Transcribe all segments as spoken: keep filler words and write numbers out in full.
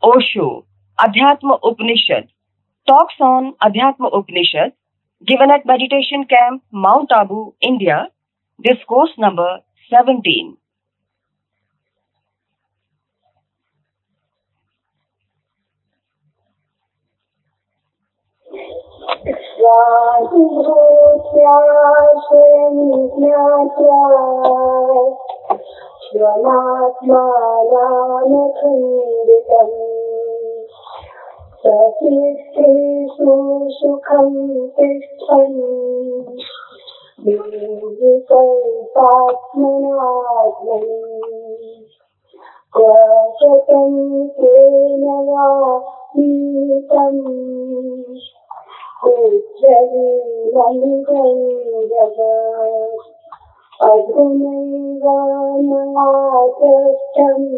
Osho, Adhyatma Upanishad, talks on Adhyatma Upanishad, given at Meditation Camp, Mount Abu, India, discourse number seventeen. सचित्तेषु सुखं तिष्ठन् विकल्पात्मनात्मनि क्वचतं तेन वा नीतम् उज्जलीलं जगत् अधुनैवानादृष्टम्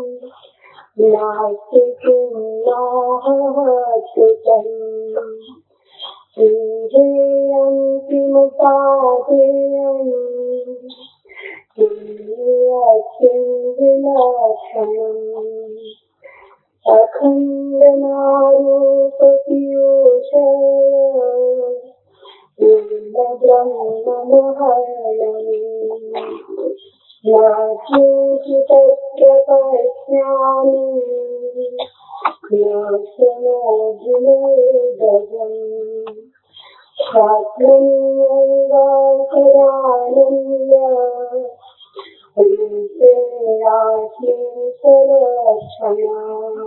नास्ति किन्नाहच्युतम् किञ्जेयं किमुपादेयम् किं विलक्षणम् अखण्डनारूपपीयूषय ब्रह्ममहर्षि नास्ति पश्यामि नाशनोऽर्जुनगजम् स्वात्मन्यैवाकरानन्द रूपेणाश्लीसलक्षणा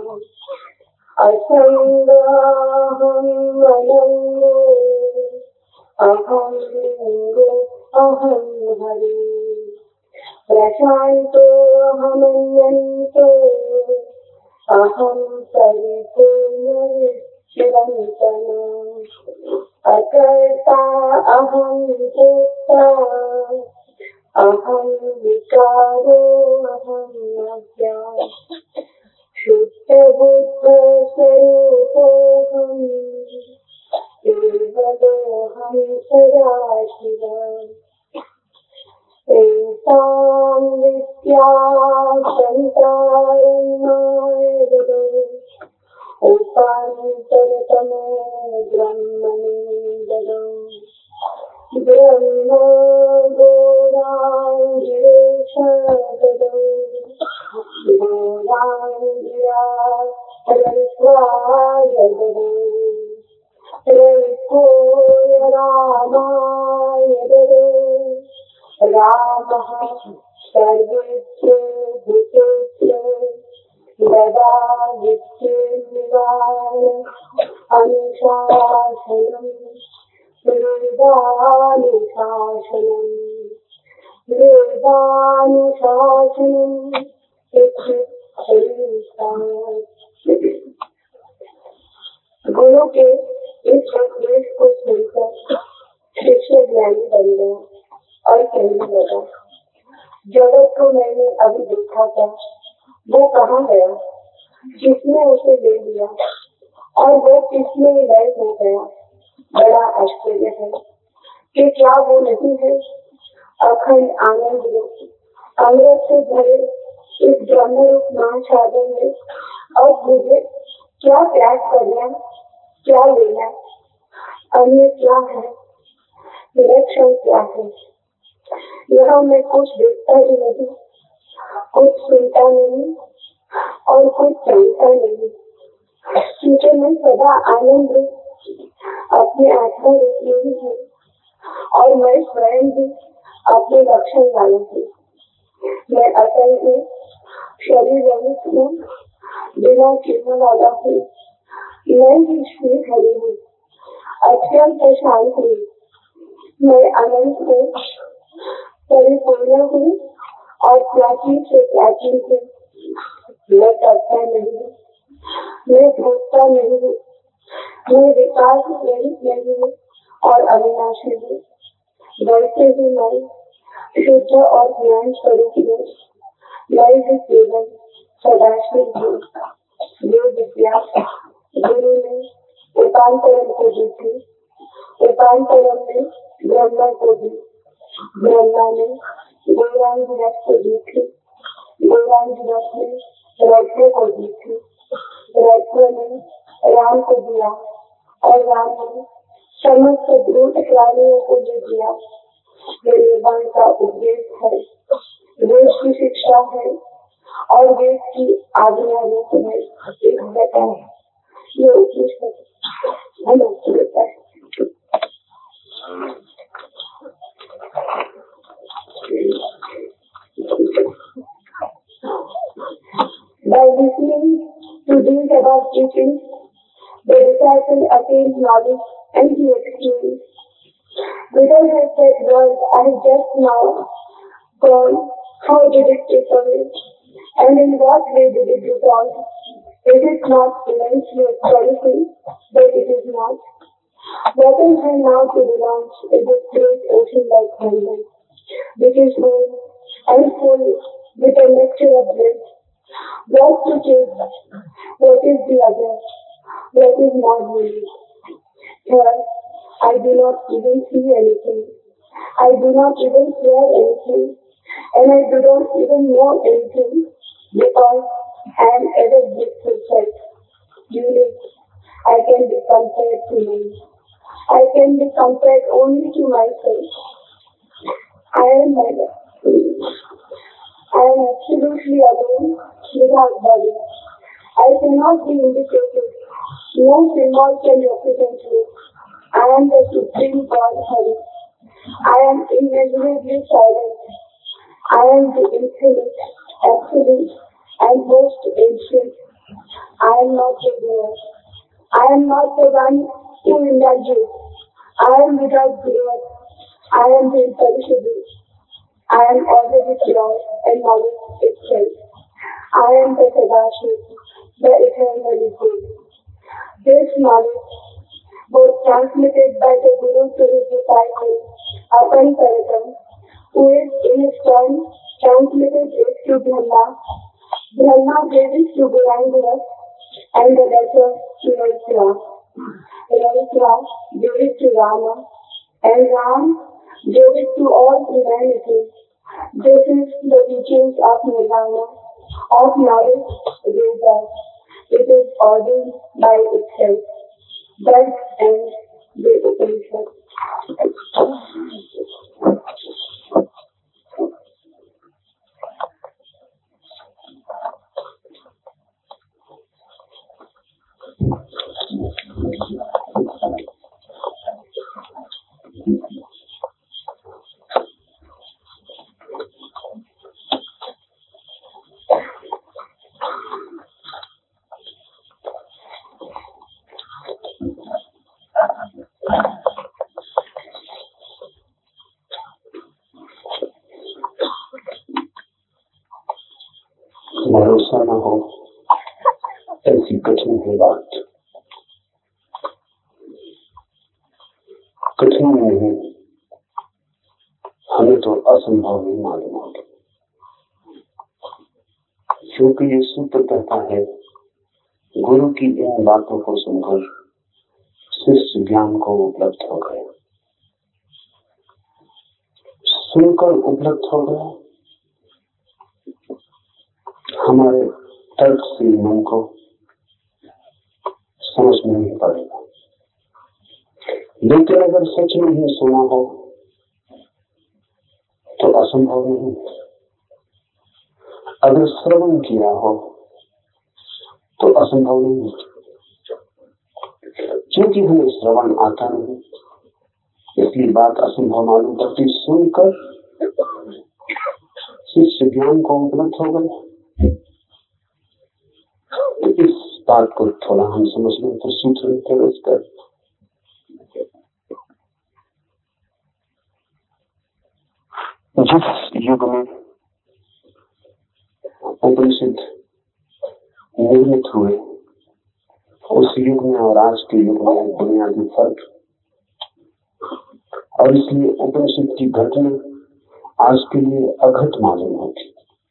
असङ्गाहं मनङ्गो अहं लिङ्गो अहं हरि प्रशान्तोऽहमन्यन्तो अहं परिपूर्णचिरन्तन अकर्ता अहं भोक्ता अहं विकारो अहं अव्ययः शुद्धबुद्धस्वरूपोऽहं केवलोऽहं सदाशिवः एतां विद्यासन्तारणाय उपान्तरतमो ब्रह्मनिन्दनो ब्रह्म गोराङ्गिरेशगदो गोराङ्गिरा रविस्वायगदो रविकोय रामाय गदो रामः सर्वेभ्यो भूतेभ्यो ददा विद्युन्निवारण अनुशासनम् वेदानुशासनम् वेदानुशासनम् गुरु के इस उपदेश को सुनकर शिष्य ज्ञानी बन गया और कहने लगा, जगत को मैंने अभी देखा था, वो कहाँ गया, किसने उसे ले लिया और वो किसमें लय हो गया। बड़ा आश्चर्य है कि क्या वो नहीं है अखंड आनंद रूप अमृत से भरे इस ब्रह्म रूप महासागर में। और मुझे क्या त्याग करना, क्या लेना, अन्य क्या है, विलक्षण क्या है। यहाँ मैं कुछ देखता ही नहीं, कुछ सुनता नहीं और कुछ जानता नहीं, क्योंकि मैं सदा आनंद रूप अपने आत्मा रूप में ही हूँ और मैं स्वयं भी अपने लक्षण वाला हूँ। मैं असल में शरीर रहित हूँ, बिना चिन्ह वाला हूँ। मैं ही श्री हरि हूँ, अत्यंत शांत हूँ। मैं अनंत हूँ, परिपूर्ण हूँ और प्राचीन से प्राचीन हूँ। मैं करता नहीं हूँ, मैं भोगता नहीं हूँ, मैं विकास रहित नहीं हूँ और अविनाशी हूँ। वैसे ही मैं शुद्ध और ज्ञान स्वरूप हूँ। मैं भी केवल सदाशिव हूँ। ये विद्या गुरु ने उपांतरम को दी थी, उपांतरम ने ब्रह्मा को दी, ब्रह्मा ने गौरांग रथ को दी थी, गौरांग रथ ने रज्ञ को दी थी, महेश्वर ने राम को दिया और राम ने समस्त द्रुत प्राणियों को जो दिया वे निर्वाण का उपदेश है, वेद की शिक्षा है और वेद की आज्ञा रूप में एक देता है। ये उपनिषद हमें देता है। By listening to these above teachings, the disciple attains knowledge and he experiences. Without has said words I have just now gone, how did it take away? And in what way did it dissolve? It is not immensely astonishing, but it is not. What I have now to denounce is a great ocean like thunder, which is whole and full with a mixture of bliss. What to take? What is the other? What is not unique? Here, I do not even see anything. I do not even hear anything. And I do not even know anything because I am ever blissful self. Unique. I can be compared to me. I can be compared only to myself. I am never. I am absolutely alone without body. I cannot be indicated. No symbol can represent me. I am the Supreme God Hari. I am immeasurably silent. I am the infinite, absolute, and most ancient. I am not the bear. I am not the one who indulges. I am without fear. I am the imperishable. I am already pure and knowledge itself. I am the Sadashiv, the eternally good. This knowledge, both transmitted by the Guru to his disciple, Apan Paratam, who is in his turn transmitted it to Brahma. Brahma gave it to Gurangura and the latter to Raisra. Raisra gave it to Rama and Ram gave it to all humanity. This is the teachings of Nirvana, of knowledge, Vedas. It is ordained by itself. Thus ends the Upanishad. भरोसा न हो ऐसी कठिन है बात। कठिन नहीं, हमें तो असंभव ही मालूम होगा, क्योंकि ये सूत्र कहता है गुरु की इन बातों को सुनकर शिष्य ज्ञान को उपलब्ध हो गया। सुनकर उपलब्ध हो गया, हमारे तर्कशील मन को समझ में नहीं पड़ेगा। लेकिन अगर सच में ही सुना हो तो असंभव नहीं। अगर श्रवण किया हो तो असंभव नहीं, क्योंकि हमें श्रवण आता नहीं, इसलिए बात असंभव मालूम पड़ती। सुनकर शिष्य ज्ञान को उपलब्ध हो गया। इस बात को थोड़ा हम समझ लें तो सूत्र में प्रवेश कर। जिस युग में उपनिषद निर्मित हुए, उस युग में और आज के युग में बुनियादी फर्क, और इसलिए उपनिषद की घटना आज के लिए अघट मालूम होती।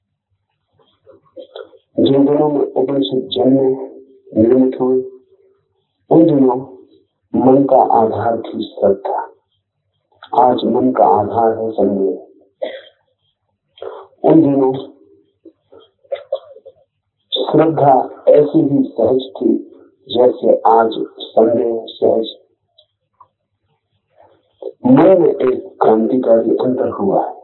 जिन दिनों में उपनिषद जन्मे, निर्मित हुए, उन दिनों मन का आधार थी श्रद्धा। आज मन का आधार है संदेह। उन दिनों श्रद्धा ऐसी ही सहज थी जैसे आज संदेह सहज मन में एक क्रांतिकारी अंतर हुआ है।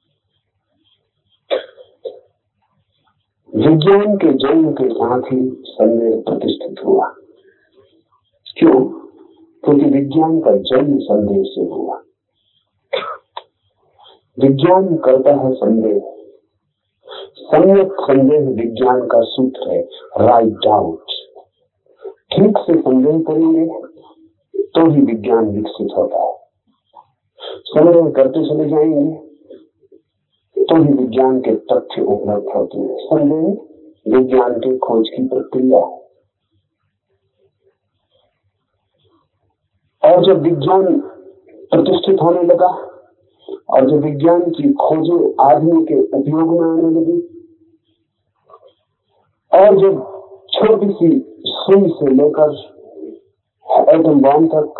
विज्ञान के जन्म के साथ ही संदेह प्रतिष्ठित हुआ। क्यों? क्योंकि विज्ञान का जन्म संदेह से हुआ। विज्ञान करता है संदेह। सम्यक संदेह विज्ञान का सूत्र है, राइट डाउट। ठीक से संदेह करेंगे तो ही विज्ञान विकसित होता है। संदेह करते चले जाएंगे तो ही विज्ञान के तथ्य उपलब्ध होते हैं। संदेह विज्ञान के खोज की प्रक्रिया है। और जब विज्ञान प्रतिष्ठित होने लगा और जब विज्ञान की खोजें आदमी के उपयोग में आने लगी और जब छोटी सी सुई से लेकर एटम बम तक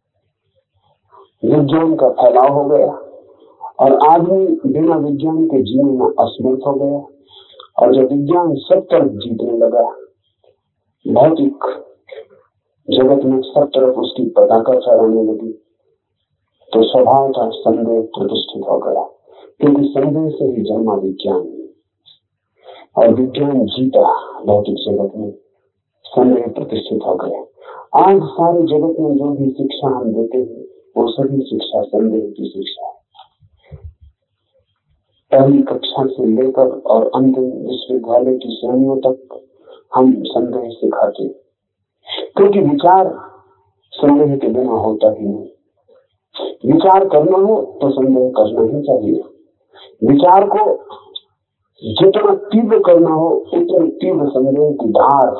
विज्ञान का फैलाव हो गया और आदमी बिना विज्ञान के जीने में असमर्थ हो गया, और जब विज्ञान सब तरफ जीतने लगा, भौतिक जगत में सब तरफ उसकी पताका फहराने लगी, तो स्वभाव का संदेह प्रतिष्ठित हो गया। क्योंकि संदेह से ही जन्मा विज्ञान और विज्ञान जीता भौतिक जगत में, संदेह प्रतिष्ठित हो गया। आज सारे जगत में जो भी शिक्षा हम देते हैं वो सभी शिक्षा संदेह की शिक्षा है। पहली कक्षा से लेकर और अंतिम विश्वविद्यालय की श्रेणियों तक हम संदेह सिखाते, क्योंकि विचार संदेह के बिना होता ही नहीं। विचार करना हो तो संदेह करना ही चाहिए। विचार को जितना तीव्र करना हो उतनी तीव्र संदेह की धार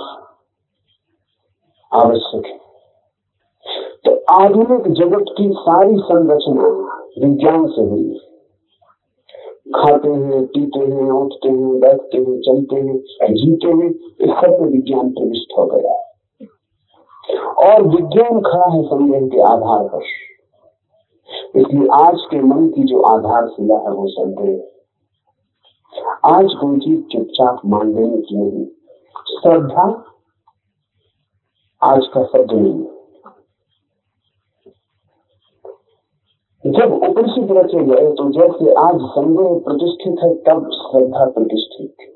आवश्यक है। तो आधुनिक जगत की सारी संरचना विज्ञान से हुई। खाते हैं, पीते हैं, उठते हैं, बैठते हैं, चलते हैं, जीते हैं, इस सब में विज्ञान प्रविष्ट हो गया और विज्ञान खड़ा है संदेह के आधार पर। इसलिए आज के मन की जो आधारशिला है वो संदेह। आज कोई चीज चुपचाप मान लेने की नहीं। श्रद्धा आज का शब्द नहीं। जब उपनिषद रचे गए तो जैसे आज संदेह प्रतिष्ठित है तब श्रद्धा प्रतिष्ठित थी।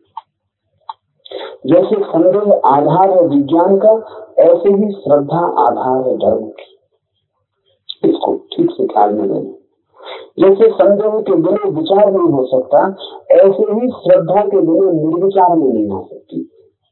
जैसे संदेह आधार है विज्ञान का, ऐसे ही श्रद्धा आधार है धर्म की। इसको ठीक से ख्याल में लेना। जैसे संदेह के बिना विचार नहीं हो सकता, ऐसे ही श्रद्धा के बिना निर्विचार में नहीं आ सकती।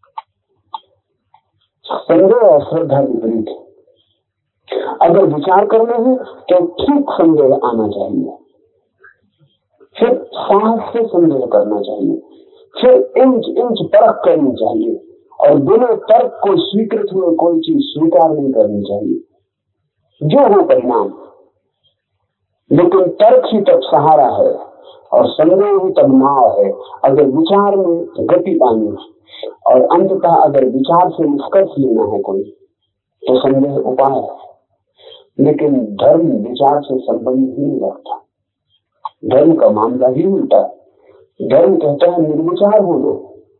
संदेह और श्रद्धा विपरीत है। अगर विचार करना है तो ठीक संदेह आना चाहिए, फिर साहस से संदेह करना चाहिए, फिर इंच इंच परख करनी चाहिए और बिना तर्क को स्वीकृत हुए कोई चीज स्वीकार नहीं करनी चाहिए, जो हो परिणाम। लेकिन तर्क ही तब सहारा है और संदेह ही तब नाव है। अगर विचार में गति पानी और अंततः अगर विचार से निष्कर्ष लेना है कोई, तो संदेह उपाय है। लेकिन धर्म विचार से संबंध ही नहीं रखता। धर्म का मामला ही उल्टा है। धर्म कहता है निर्विचार होना।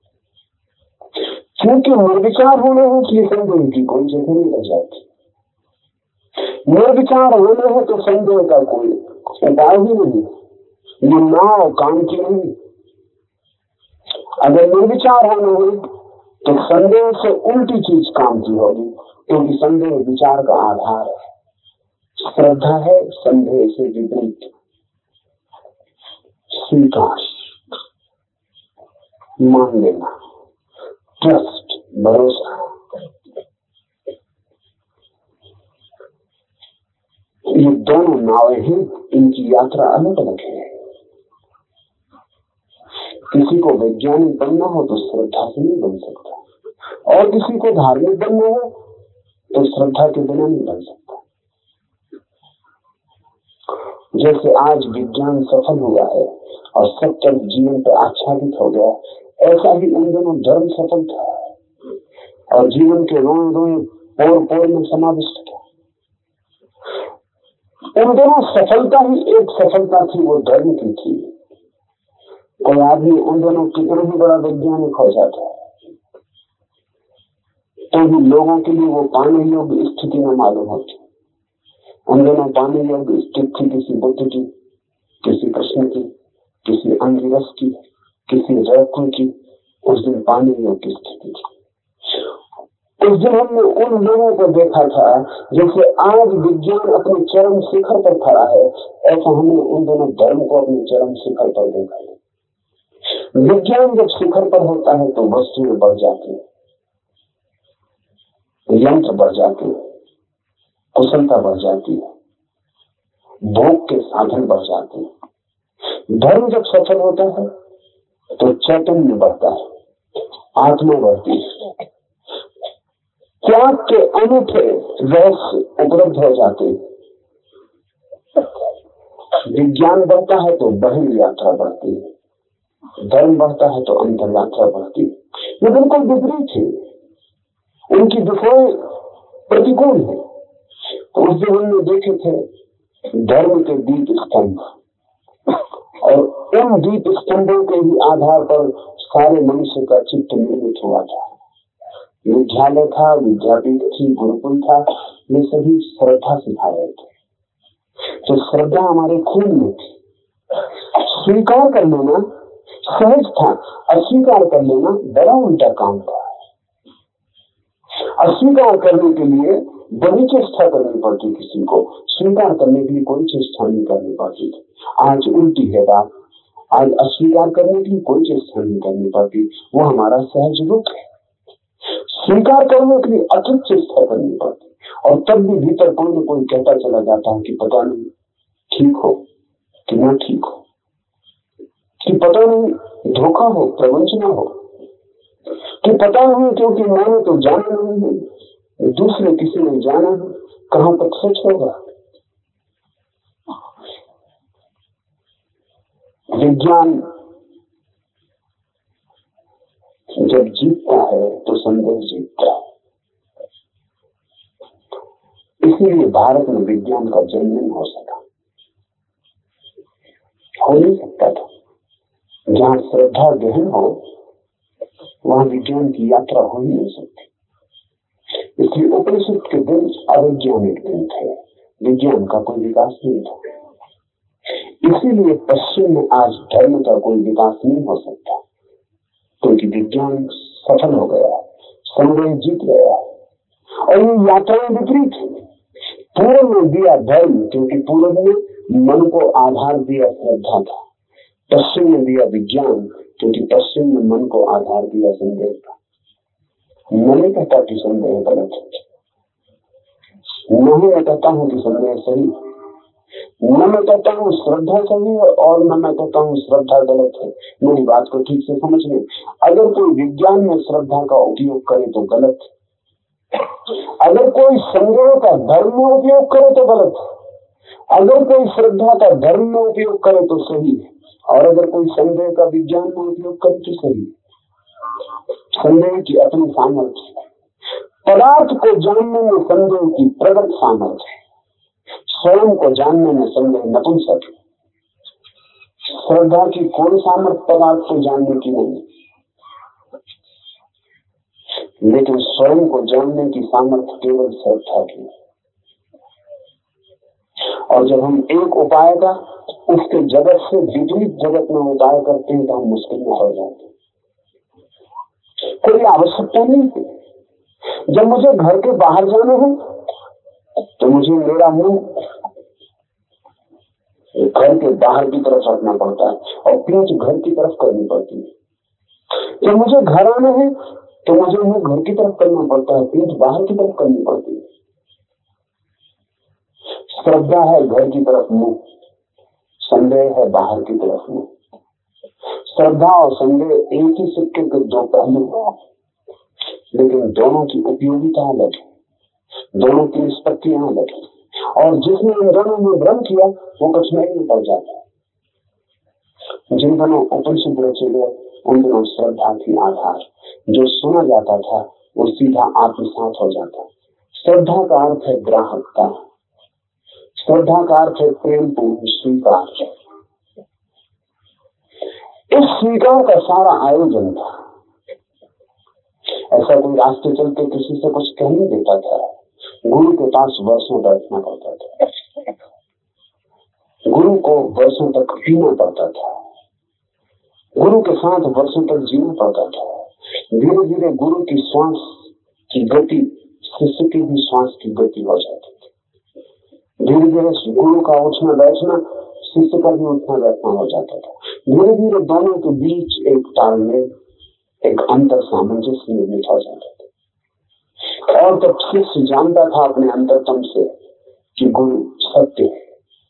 क्योंकि निर्विचार होना है इसलिए संदेह की कोई जगह नहीं रह जाती। निर्विचार होना है तो संदेह का कोई उपाय ही नहीं। ये नाव काम की नहीं। अगर निर्विचार होना है तो संदेह से उल्टी चीज काम की होगी, क्योंकि संदेह विचार का आधार है। श्रद्धा है संदेह से विपरीत। स्वीकार, मान लेना, ट्रस्ट, भरोसा। ये दोनों नावें हैं, इनकी यात्रा अलग अलग है। किसी को वैज्ञानिक बनना हो तो श्रद्धा से नहीं बन सकता, और किसी को धार्मिक बनना हो तो श्रद्धा के बिना नहीं बन सकता। जैसे आज विज्ञान सफल हुआ है और सब तरफ जीवन पर आच्छादित हो गया, ऐसा ही उन दोनों धर्म सफल था और जीवन के रोए रोए पोर पोर में समाविष्ट था। उन दोनों सफलता ही एक सफलता थी, वो धर्म की थी। कोई आदमी उन दोनों कितना ही बड़ा वैज्ञानिक हो जाता है, तो भी लोगों के लिए वो पाने योग्य स्थिति में मालूम होती। उन दोनों पाने योग्य स्थिति किसी बुद्ध की, किसी कृष्ण की, किसी अंगिरस की, किसी रैथु की, उस दिन पाने योग्य स्थिति थी। उस दिन हमने उन लोगों को देखा था जैसे आज विज्ञान अपने चरम शिखर पर खड़ा है, ऐसा हमने उन दोनों धर्म को अपने चरम शिखर पर देखा है। विज्ञान जब शिखर पर होता है तो वस्तुएं बढ़ जाती है, यंत्र बढ़ जाते हैं, कुशलता बढ़ जाती है, भोग के साधन बढ़ जाते हैं। धर्म जब सफल होता है तो चैतन्य बढ़ता है, आत्मा बढ़ती है, त्याग के अनूठे रहस्य उपलब्ध हो जाते हैं। विज्ञान बढ़ता है तो बहिर् यात्रा बढ़ती है, धर्म बढ़ता है तो अंतर यात्रा बढ़ती है। ये बिल्कुल विपरीत है, उनकी दिशाएं प्रतिकूल है। तो उस दिन हमने देखे थे धर्म के दीप स्तंभ, और उन दीप स्तंभों के ही आधार पर सारे मनुष्य का चित्त निर्मित हुआ था। विद्यालय था, विद्यापीठ थी, गुरुकुल था, ये सभी श्रद्धा सिखा रहे थे। तो श्रद्धा हमारे खून में थी। स्वीकार कर लेना सहज था, अस्वीकार कर लेना बड़ा उल्टा काम था। अस्वीकार करने के लिए बड़ी चेष्टा करनी पड़ती किसी को, स्वीकार करने के लिए कोई चेष्टा नहीं करनी पड़ती थी। आज उल्टी है बात, आज अस्वीकार करने के लिए कोई चेष्टा नहीं करनी पड़ती, वो हमारा सहज रूप है। स्वीकार करने के लिए अतिरिक्त चेष्टा करनी पड़ती, और तब भी भीतर कोई न कोई कहता चला जाता है कि पता नहीं ठीक हो कि ना ठीक हो, कि पता नहीं धोखा हो, प्रवंचना हो, कि पता नहीं क्योंकि मैंने तो जाना नहीं है, दूसरे किसी ने जाना है, कहां तक सच होगा। विज्ञान जब जीतता है तो संदेह जीतता है। इसीलिए भारत में विज्ञान का जन्म नहीं हो सका, हो नहीं सकता था। जहां श्रद्धा गहन हो वहां विज्ञान की यात्रा हो ही नहीं सकती। इसलिए उपनिषद के दिन अवैज्ञानिक दिन थे, विज्ञान का कोई विकास नहीं था। इसीलिए पश्चिम में आज धर्म का कोई विकास नहीं हो सकता, क्योंकि विज्ञान सफल हो गया, संदेह जीत गया। और ये यात्राएं विपरीत है। पूर्व में दिया धर्म, क्योंकि पूर्व में मन को आधार दिया श्रद्धा था। पश्चिम में दिया विज्ञान, क्योंकि पश्चिम में मन को आधार दिया संदेह था। मैं नहीं कहता कि संदेह गलत है, नहीं मैं कहता हूं कि संदेह सही, न मैं कहता हूँ श्रद्धा सही है और न मैं कहता हूँ श्रद्धा गलत है। मेरी बात को ठीक से समझ लें। अगर कोई विज्ञान में श्रद्धा का उपयोग करे तो गलत, अगर कोई संदेह का धर्म में उपयोग करे तो गलत, अगर कोई श्रद्धा का धर्म में उपयोग करे तो सही, और अगर कोई संदेह का विज्ञान में उपयोग करे तो सही। संदेह की अपनी सामर्थ्य, पदार्थ को जानने में संदेह की प्रगट सामर्थ्य, स्वयं को जानने में संदेह नपुंसक। श्रद्धा की कोई सामर्थ्य पदार्थ को जानने की नहीं, लेकिन स्वयं को जानने की सामर्थ्य केवल श्रद्धा की। और जब हम एक उपाय का उसके जगत से विपरीत जगत में उपाय करते हैं तो हम मुश्किल में पड़ जाते हैं। कोई आवश्यकता नहीं है। जब मुझे घर के बाहर जाना है तो मुझे मेरा मुंह घर के बाहर की तरफ रखना पड़ता है और पीठ घर की तरफ करनी पड़ती है। जब मुझे घर आना है तो मुझे मुंह घर की तरफ करना पड़ता है, पीठ बाहर की तरफ करनी पड़ती है। श्रद्धा है घर की तरफ मुंह, संदेह है बाहर की तरफ मुंह। श्रद्धा और संदेह एक ही सिक्के के दो पहलू हैं, लेकिन दोनों की उपयोगिता अलग है, दोनों की निष्पत्तियां अलग है। और जिसने इन दोनों में भ्रम किया वो कठिनाई में पड़ जाता है। जिन दोनों उपनिषद रचे गए उन दोनों श्रद्धा की आधार, जो सुना जाता था वो सीधा आत्मसात हो जाता। श्रद्धा का अर्थ है ग्राहकता, श्रद्धा का अर्थ है प्रेम पूर्ण स्वीकार। इस स्वीकार का सारा आयोजन था। ऐसा कोई रास्ते चलते किसी से कुछ कह नहीं देता था, गुरु के पास वर्षों बैठना पड़ता था, गुरु को वर्षों तक पीना पड़ता था, गुरु के साथ वर्षों तक जीना पड़ता था। धीरे धीरे गुरु की श्वास की गति शिष्य की भी श्वास की गति हो जाती थी। धीरे धीरे गुरु का उठना बैठना शिष्य का भी उठना बैठना हो जाता था। धीरे धीरे दोनों के बीच एक तालमेल, एक अंतर सामंजस्य निर्मित हो जाता था। और तब शिष्य जानता था अपने अंतरतम से कि गुरु सत्य है।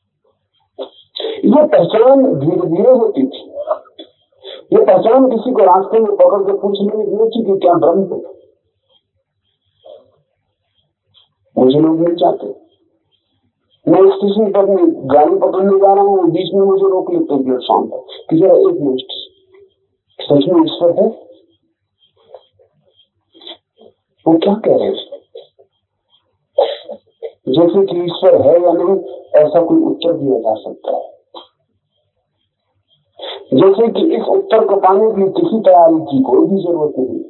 यह पहचान धीरे धीरे होती थी। ये पहचान किसी को रास्ते में पकड़ के पूछ नहीं थी कि क्या ब्रह्म है। मुझे लोग नहीं चाहते, मैं स्टेशन पर गाड़ी पकड़ने जा रहा हूँ, बीच में मुझे रोक लेते हैं प्लेटफॉर्म पर कि जरा एक मिनट, सच में ईश्वर है? वो क्या कह रहे हैं? जैसे कि ईश्वर है या नहीं ऐसा कोई उत्तर दिया जा सकता है, जैसे कि इस उत्तर को पाने के लिए किसी तैयारी की कोई भी जरूरत नहीं,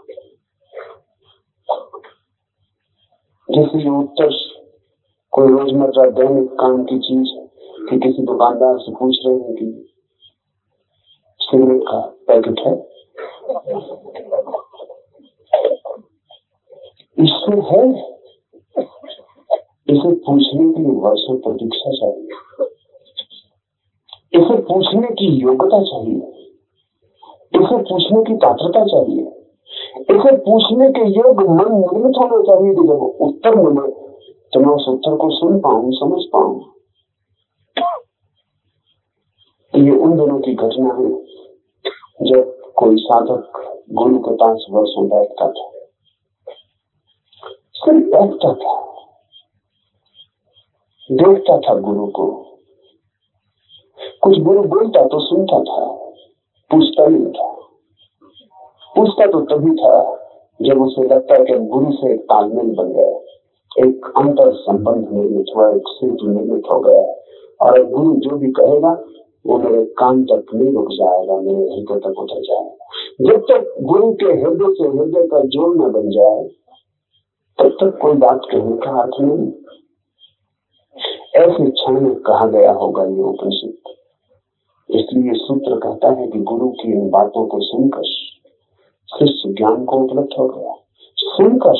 जैसे ये उत्तर कोई रोजमर्रा दैनिक काम की चीज कि किसी दुकानदार से पूछ रहे हैं कि सिगरेट का पैकेट है। ईश्वर है, इसे पूछने के लिए वर्षों प्रतीक्षा चाहिए, इसे पूछने की योग्यता चाहिए, इसे पूछने की पात्रता चाहिए, इसे पूछने के योग्य मन निर्मित होना चाहिए कि जब उत्तर मिले तो मैं उस उत्तर को सुन पाऊं, समझ पाऊं। ये उन दोनों की घटना है जब कोई साधक गुरु के पास वर्षों बैठता था, सिर्फ बैठता था, देखता था गुरु को। कुछ गुरु बोलता तो सुनता था, पूछता नहीं था। पूछता तो तभी था जब उसे लगता है कि गुरु से एक तालमेल बन गया, एक अंतर संबंध निर्मित हुआ, एक सेतु निर्मित हो गया, और अब गुरु जो भी कहेगा वो मेरे कान तक नहीं रुक जाएगा, मेरे हृदय तक उतर जाएगा। जब तक गुरु के हृदय से हृदय का जोड़ न बन जाए तब तक कोई बात कहने का अर्थ नहीं। ऐसे क्षण में कहा गया होगा ये उपनिषद। इसलिए सूत्र कहता है कि गुरु की इन बातों को सुनकर शिष्य ज्ञान को उपलब्ध हो गया। सुनकर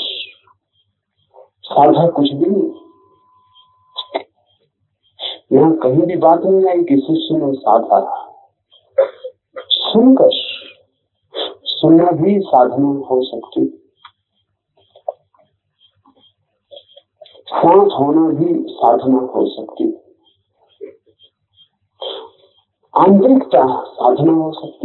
साधा कुछ भी नहीं, यहाँ कहीं भी बात नहीं आई कि शिष्य ने साधा। सुनकर सुनना भी साधना हो सकती, सांस होना भी साधना हो सकती, आंतरिकता साधना हो सकती।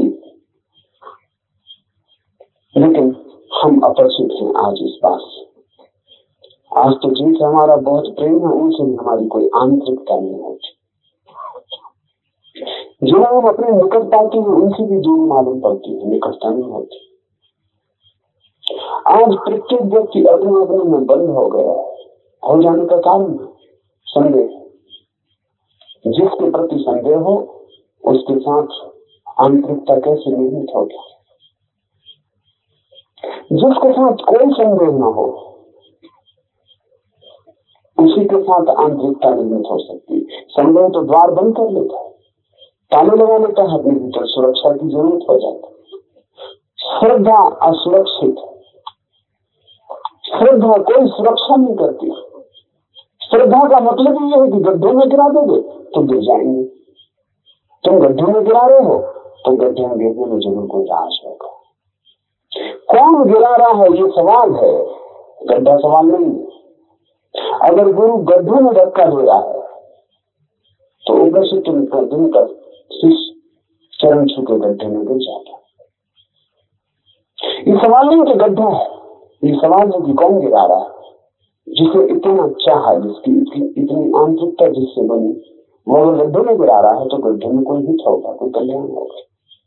लेकिन हम अपरिचित हैं आज इस बात से। आज तो जिनसे हमारा बहुत प्रेम है उनसे भी हमारी कोई आंतरिकता नहीं होती। जो हम अपने निकट पाते हैं उनसे भी दूर मालूम पड़ती है, निकटता नहीं होती। आज प्रत्येक व्यक्ति अपने अपने में बंद हो गया है। हो जाने का कारण संदेह। जिसके प्रति संदेह हो उसके साथ आंतरिकता कैसे निर्मित होगी? जिसके साथ कोई संदेह न हो उसी के साथ आंतरिकता निर्मित हो सकती है। संदेह तो द्वार बंद कर लेता है, ताले लगा लेता है, अपने भीतर सुरक्षा की जरूरत हो जाती है। श्रद्धा असुरक्षित, श्रद्धा कोई सुरक्षा नहीं करती। श्रद्धा का मतलब ये है कि गड्ढे में गिरा दोगे तो गिर जाएंगे। तुम गड्ढे में गिरा रहे हो तो गड्ढे में गिरने में जरूर कोई राज होगा। कौन गिरा रहा है ये सवाल है, गड्ढा सवाल नहीं। अगर गुरु गड्ढे में धक्का दे रहा है तो ऊपर से तुम गर्दन कर शिष्य चरण छू के गड्ढे में गिर जाता। ये सवाल नहीं कि गड्ढा है, ये सवाल है कि कौन गिरा रहा है। जिसे इतना चाहा, जिसकी इतनी आंतरिकता जिससे बनी, वो अगर गड्ढे में गिरा रहा है तो गड्ढे में कोई हित होगा, कोई कल्याण होगा।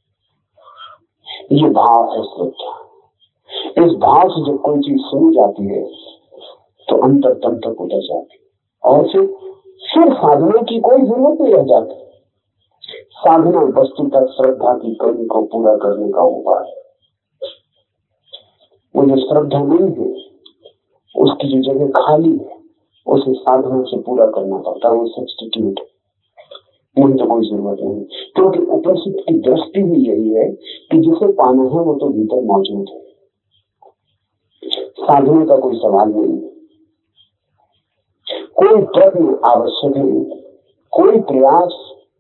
ये भाव है श्रद्धा। इस भाव से जब कोई चीज सुनी जाती है तो अंतर तम तक उतर जाती है और फिर फिर साधना की कोई जरूरत नहीं रह जाती। साधना वस्तुतः श्रद्धा की कमी को पूरा करने का उपाय है। वो जो श्रद्धा नहीं है उसकी जो जगह खाली है उसे साधना से पूरा करना पड़ता है, वो सब्स्टिट्यूट। मुझे तो कोई जरूरत नहीं, क्योंकि उपनिषद की दृष्टि भी यही है कि जिसे पाना है वो तो भीतर मौजूद है, साधना का कोई सवाल नहीं, कोई प्रयत्न आवश्यक नहीं, कोई प्रयास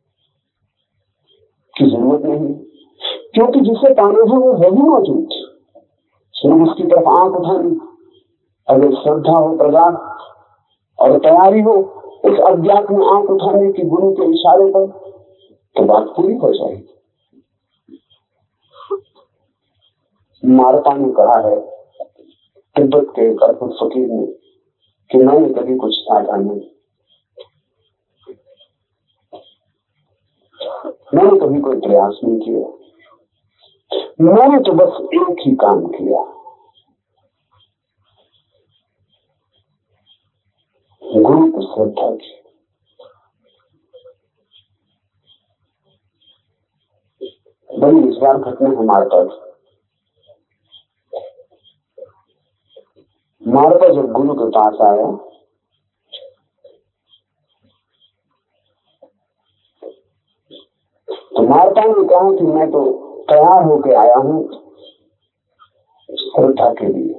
की जरूरत नहीं, क्योंकि जिसे पाना है वो है ही मौजूद। सिर्फ उसकी तरफ आंख उठानी, अगर श्रद्धा हो प्रगाढ़ और तैयारी हो उस अज्ञात में आंख उठाने की गुरु के इशारे पर, तो बात पूरी हो जाएगी। मारपा ने कहा है तिब्बत के एक अद्भुत फकीर ने कि मैंने कभी कुछ साधा नहीं, मैंने कभी कोई प्रयास नहीं किया, मैंने तो बस एक ही काम किया, गुरु की श्रद्धा की। बड़ी इस बार घटना हमारे पास, मारपा जब गुरु के पास आया तो मारपा ने कहा कि मैं तो तैयार होके आया हूं श्रद्धा के लिए।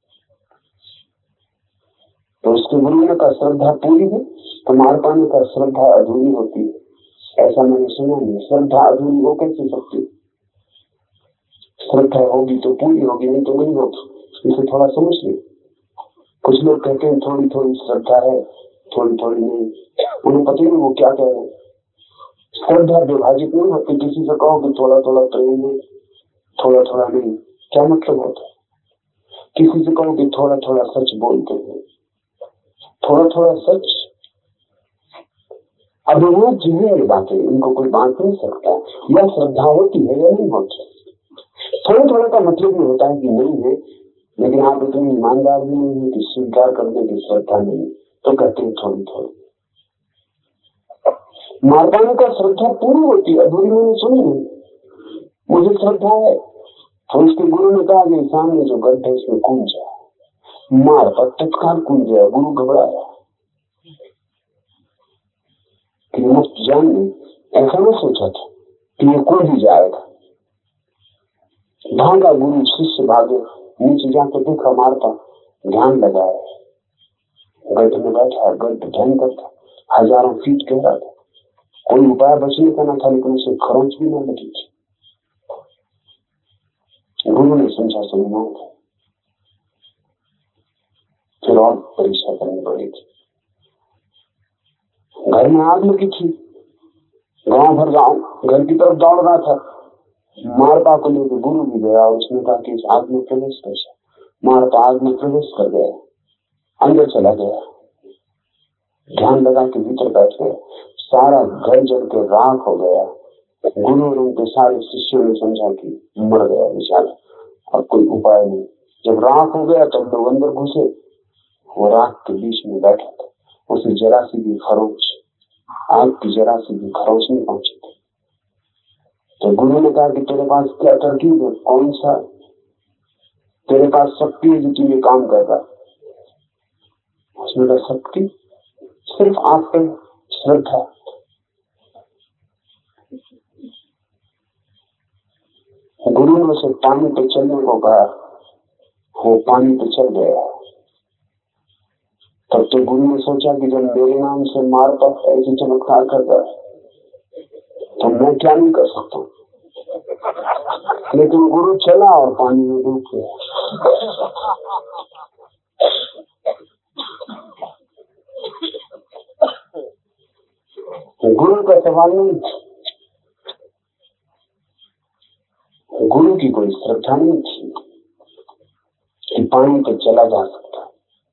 तो उसके गुरु ने कहा श्रद्धा पूरी है, तो मारपा ने कहा श्रद्धा अधूरी होती है। ऐसा मैंने सुना नहीं, श्रद्धा अधूरी हो कैसे सकती? श्रद्धा होगी तो पूरी होगी, नहीं तो नहीं होगी। इसे थोड़ा समझ ले। कुछ लोग कहते हैं थोड़ी थोड़ी श्रद्धा है, थोड़ी थोड़ी नहीं, उन्हें पता नहीं वो क्या कह रहे हैं। श्रद्धा विभाजित नहीं होती। किसी से कहो कि थोड़ा थोड़ा प्रेम है, थोड़ा थोड़ा नहीं, क्या मतलब होता है? किसी से कहो कि थोड़ा थोड़ा सच बोलते हैं, थोड़ा थोड़ा सच, अब वो जिन्हें बातें इनको कोई बांट नहीं सकता। या श्रद्धा होती है या नहीं होती। थोड़ा थोड़ा का मतलब ये होता है कि नहीं है, लेकिन आप इतनी ईमानदार भी नहीं है कि स्वीकार करने की श्रद्धा नहीं, तो कहते हैं थोड़ी थोड़ी। मारपाने का श्रद्धा पूरी होती है, अधूरी मैंने सुनी नहीं। मुझे श्रद्धा है, तो उसके गुरु ने कहा कि सामने जो गड्ढा है उसमें कूद जाए। मार पर तत्काल कूद गया। गुरु घबराया कि मुफ्त जान नहीं, ऐसा नहीं सोचा था कि ये कूद ही जाएगा। भागा गुरु, शिष्य भागे, नीचे जाकर देखा मारता, ध्यान लगाया, गड्ढे में बैठा। गड्ढ भयंकर था, हजारों फीट गहरा था, कोई उपाय बचने का ना था, लेकिन उसे खरोंच भी ना लगी थी। गुरु ने समझा समझना था, फिर और परीक्षा करनी पड़ी थी। घर में आग लगी थी, गांव भर गांव घर की तरफ दौड़ रहा था। मारपा को लेकर गुरु भी गया और उसने कहा कि इस आग में प्रवेश कर। मारपा आग में प्रवेश कर गया, अंदर चला गया, ध्यान लगा के भीतर बैठ गया। सारा घर जल के राख हो गया। गुरु और उनके सारे शिष्यों ने समझा कि मर गया बेचारा, अब कोई उपाय नहीं। जब राख हो गया तब लोग अंदर घुसे। वो राख के बीच में बैठा था, उसे जरा सी भी खरोंच, आग की जरा सी भी खरोंच नहीं पहुंची थी। तो गुरु ने कहा कि तेरे पास क्या तरकीब है, कौन सा तेरे पास शक्ति है जो तू ये काम कर रहा? उसने कहा शक्ति सिर्फ आप पे श्रद्धा। गुरु ने उसे पानी पे चलने को कहा, वो पानी पे चल गया। तब तो गुरु ने सोचा कि जब मेरे नाम से मारपा ऐसी चमत्कार कर रहा है तो मैं क्या नहीं कर सकता। लेकिन गुरु चला और पानी में डूब गया। गुरु का सवाल नहीं, गुरु की कोई श्रद्धा नहीं थी कि पानी पे चला जा सकता,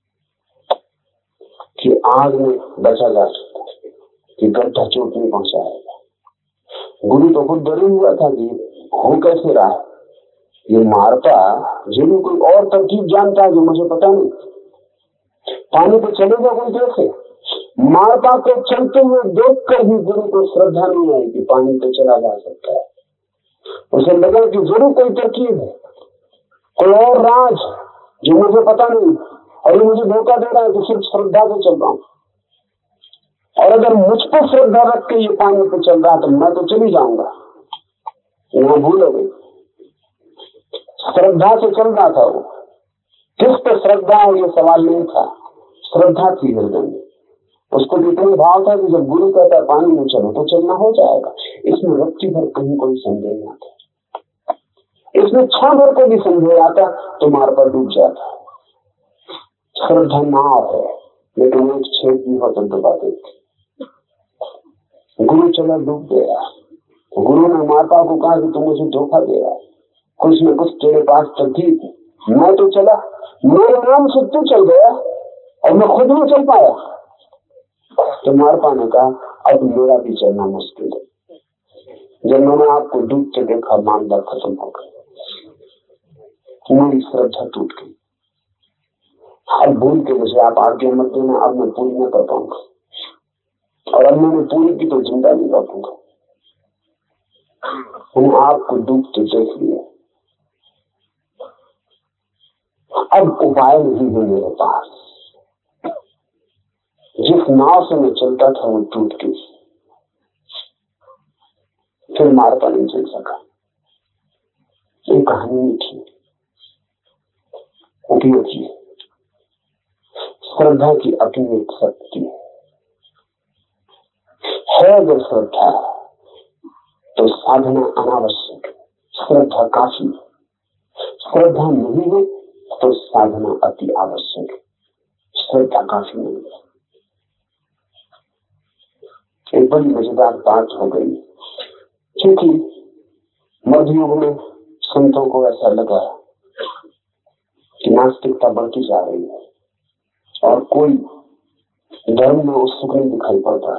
कि आग में बचा जा सकता, कि गड्ढा चोट नहीं पहुंचाएगा। गुरु तो खुद डरे हुआ था कि हो कैसे रहा है ये मारपा, जिन्हें कोई और तरकीब जानता है जो मुझे पता नहीं। पानी पे चलेगा कोई कैसे? मारपा को चलते हुए देख कर भी गुरु को श्रद्धा नहीं आई कि पानी पे चला जा सकता है। उसे लगा कि जरूर कोई तरकीब है, कोई और राज जो मुझे पता नहीं, और ये मुझे धोखा दे रहा है तो सिर्फ श्रद्धा से चल रहा हूं। और अगर मुझ पर श्रद्धा रख के ये पानी पे चल रहा तो मैं तो चली जाऊंगा। यहाँ भूल हो गई, श्रद्धा से चल रहा था वो। किस पर श्रद्धा है ये सवाल नहीं था, श्रद्धा थी हृदय में। उसको इतना भाव था कि जब गुरु कहता है पानी में चलो तो चलना हो जाएगा। इसमें रत्ती भर कहीं कोई संदेह नहीं आता, इसमें क्षण भर को भी संदेह आता तो मार पर डूब जाता। श्रद्धा नाव है, लेकिन एक छेद भी हो तो डुबा देती। गुरु चला डूब गया। गुरु ने माता को कहा कि तुम मुझे धोखा दे रहा है, कुछ न कुछ तेरे पास तो थी। मैं तो चला, मेरे नाम से तू चल गया और मैं खुद नहीं चल पाया। तो मारपा ने कहा अब मेरा भी चलना मुश्किल है। जब मैंने आपको डूबते देखा मामला खत्म हो गया, मेरी श्रद्धा टूट गई। अब भूल के मुझे आप आगे मत देना, अब मैं पूरी न कर पाऊंगा, और अब मैंने पूरी की तो जिंदा नहीं रखूंगा। मैंने आपको डूबते देख लिया, अब उपाय नहीं है मेरे पास। जिस नाव से मैं चलता था वो टूट गई, फिर मारता नहीं चल सका। ये कहानी नहीं थी, उपयोगी। श्रद्धा की अपनी एक शक्ति है। अगर श्रद्धा तो साधना अनावश्यक है, श्रद्धा काफी। श्रद्धा नहीं है तो साधना अति आवश्यक है, श्रद्धा काफी नहीं है। एक बड़ी मजेदार बात हो गई, क्योंकि मध्य युग में संतों को ऐसा लगा कि नास्तिकता बढ़ती जा रही है और कोई धर्म में उत्सुक नहीं दिखाई पड़ता।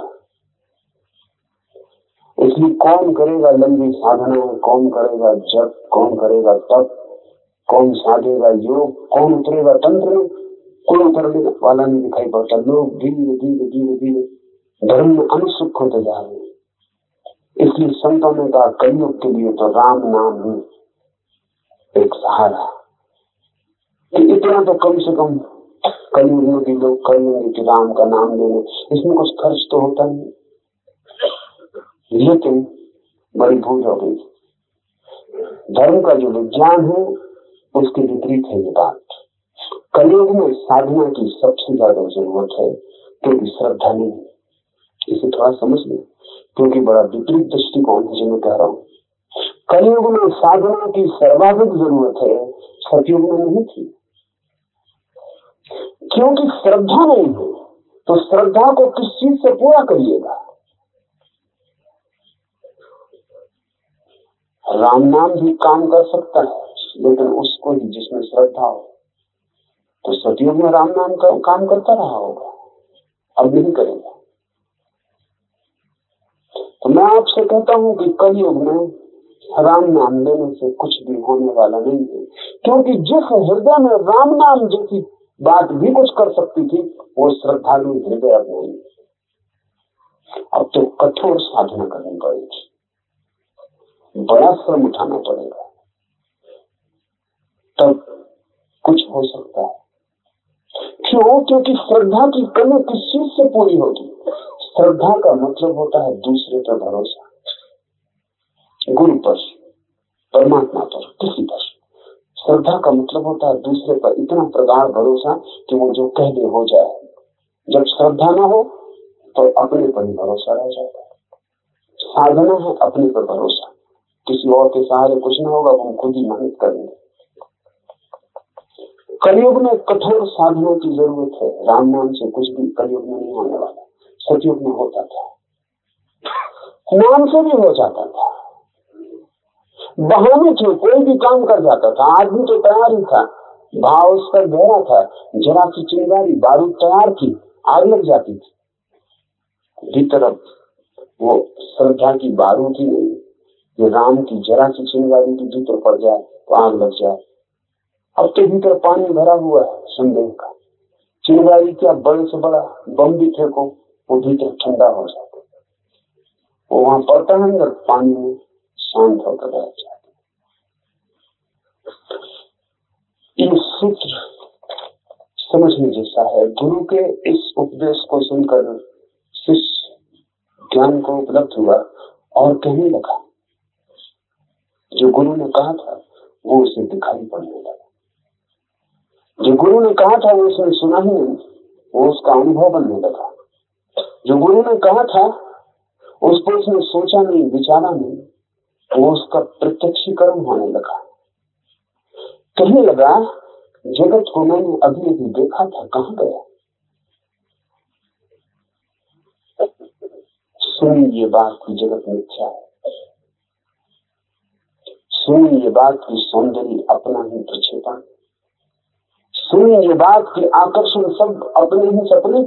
इसलिए कौन करेगा लंबी साधना, कौन करेगा जप, कौन करेगा तप, कौन साधेगा योग, कौन उतरेगा तंत्र में, कोई उतरने वाला नहीं दिखाई पड़ता। लोग धीरे धीरे धीरे धीरे धर्म में अनुसुक होते जा रहे हैं। इसलिए संतों ने कहा कलयुग के लिए तो राम नाम ही एक सहारा, कि इतना तो कम से कम कलयुग में भी लोग कर लेंगे कि राम का नाम लेंगे, इसमें कुछ खर्च तो होता नहीं। लेकिन बड़ी भूल हो गई। धर्म का जो विज्ञान है उसके विपरीत है ये बात। कलयुग में साधना की सबसे ज्यादा जरूरत है, क्योंकि श्रद्धा नहीं। इसे थोड़ा समझ लें, क्योंकि बड़ा विपरीत दृष्टिकोण है जो मैं कह रहा हूँ। कलयुग में साधना की सर्वाधिक जरूरत है, सतयुग में नहीं थी। क्योंकि श्रद्धा नहीं है तो श्रद्धा को किस चीज से पूरा करिएगा। राम नाम भी काम कर सकता है, लेकिन उसको ही जिसमें श्रद्धा हो। तो सतयुग में राम नाम का काम करता रहा होगा, अब नहीं करेगा। तो मैं आपसे कहता हूं कि कलयुग में राम नाम लेने से कुछ भी होने वाला नहीं है, क्योंकि जिस हृदय में राम नाम जैसी बात भी कुछ कर सकती थी वो श्रद्धालु हृदय अब नहीं। अब तो कठोर साधना करनी पड़ेगी, बड़ा श्रम उठाना पड़ेगा, तब कुछ हो सकता है। क्यों? क्योंकि श्रद्धा की कमी किस चीज से पूरी होगी? श्रद्धा का मतलब होता है दूसरे पर भरोसा, गुरु पर, परमात्मा पर, किसी पर। श्रद्धा का मतलब होता है दूसरे पर इतना प्रगाढ़ भरोसा कि वो जो कह दे हो जाए। जब श्रद्धा ना हो तो अपने पर ही भरोसा रह जाता है। साधना है अपने पर भरोसा, किसी और के सहारे कुछ ना होगा, हम खुद ही मेहनत करेंगे। कलयुग में कठोर साधना की जरूरत है। राम नाम से कुछ भी कलयुग में नहीं होने वाला, सतयुग में होता था, नाम से भी हो जाता था। बहाने थे, कोई भी काम कर जाता था, आदमी तो तैयार ही था, भाव उस पर गहरा था, जरा सी चिंगारी, बारूद तैयार थी, आग लग जाती थी। भीतर अब वो श्रद्धा की बारूद ही नहीं, ये राम की जरा सी चिंगारी की भीतर पड़ जाए तो आग लग जाए। अब तो भीतर पानी भरा हुआ है संदेह का, चिंगारी क्या बड़े से बड़ा बम भी फेंको वो भीतर ठंडा हो जाता है, वो वहां पड़ता है अंदर पानी में शांत होकर रह जाता है। ये सूत्र समझने जैसा है। गुरु के इस उपदेश को सुनकर शिष्य ज्ञान को उपलब्ध हुआ और कहने लगा, जो गुरु ने कहा था वो उसे दिखाई पड़ने लगा। जो गुरु ने कहा था वो उसने सुना ही नहीं, वो उसका अनुभव बनने लगा। जो गुरु ने कहा था उस पर उसने सोचा नहीं, विचारा नहीं, वो उसका प्रत्यक्षीकरण होने लगा। कहने लगा, जगत को मैंने अभी अभी देखा था, कहां गया? सुन ये बात की जगत मिथ्या है। सुन ये बात की सौंदर्य अपना ही प्रक्षेपण। सुन ये बात की आकर्षण सब अपने ही सपने।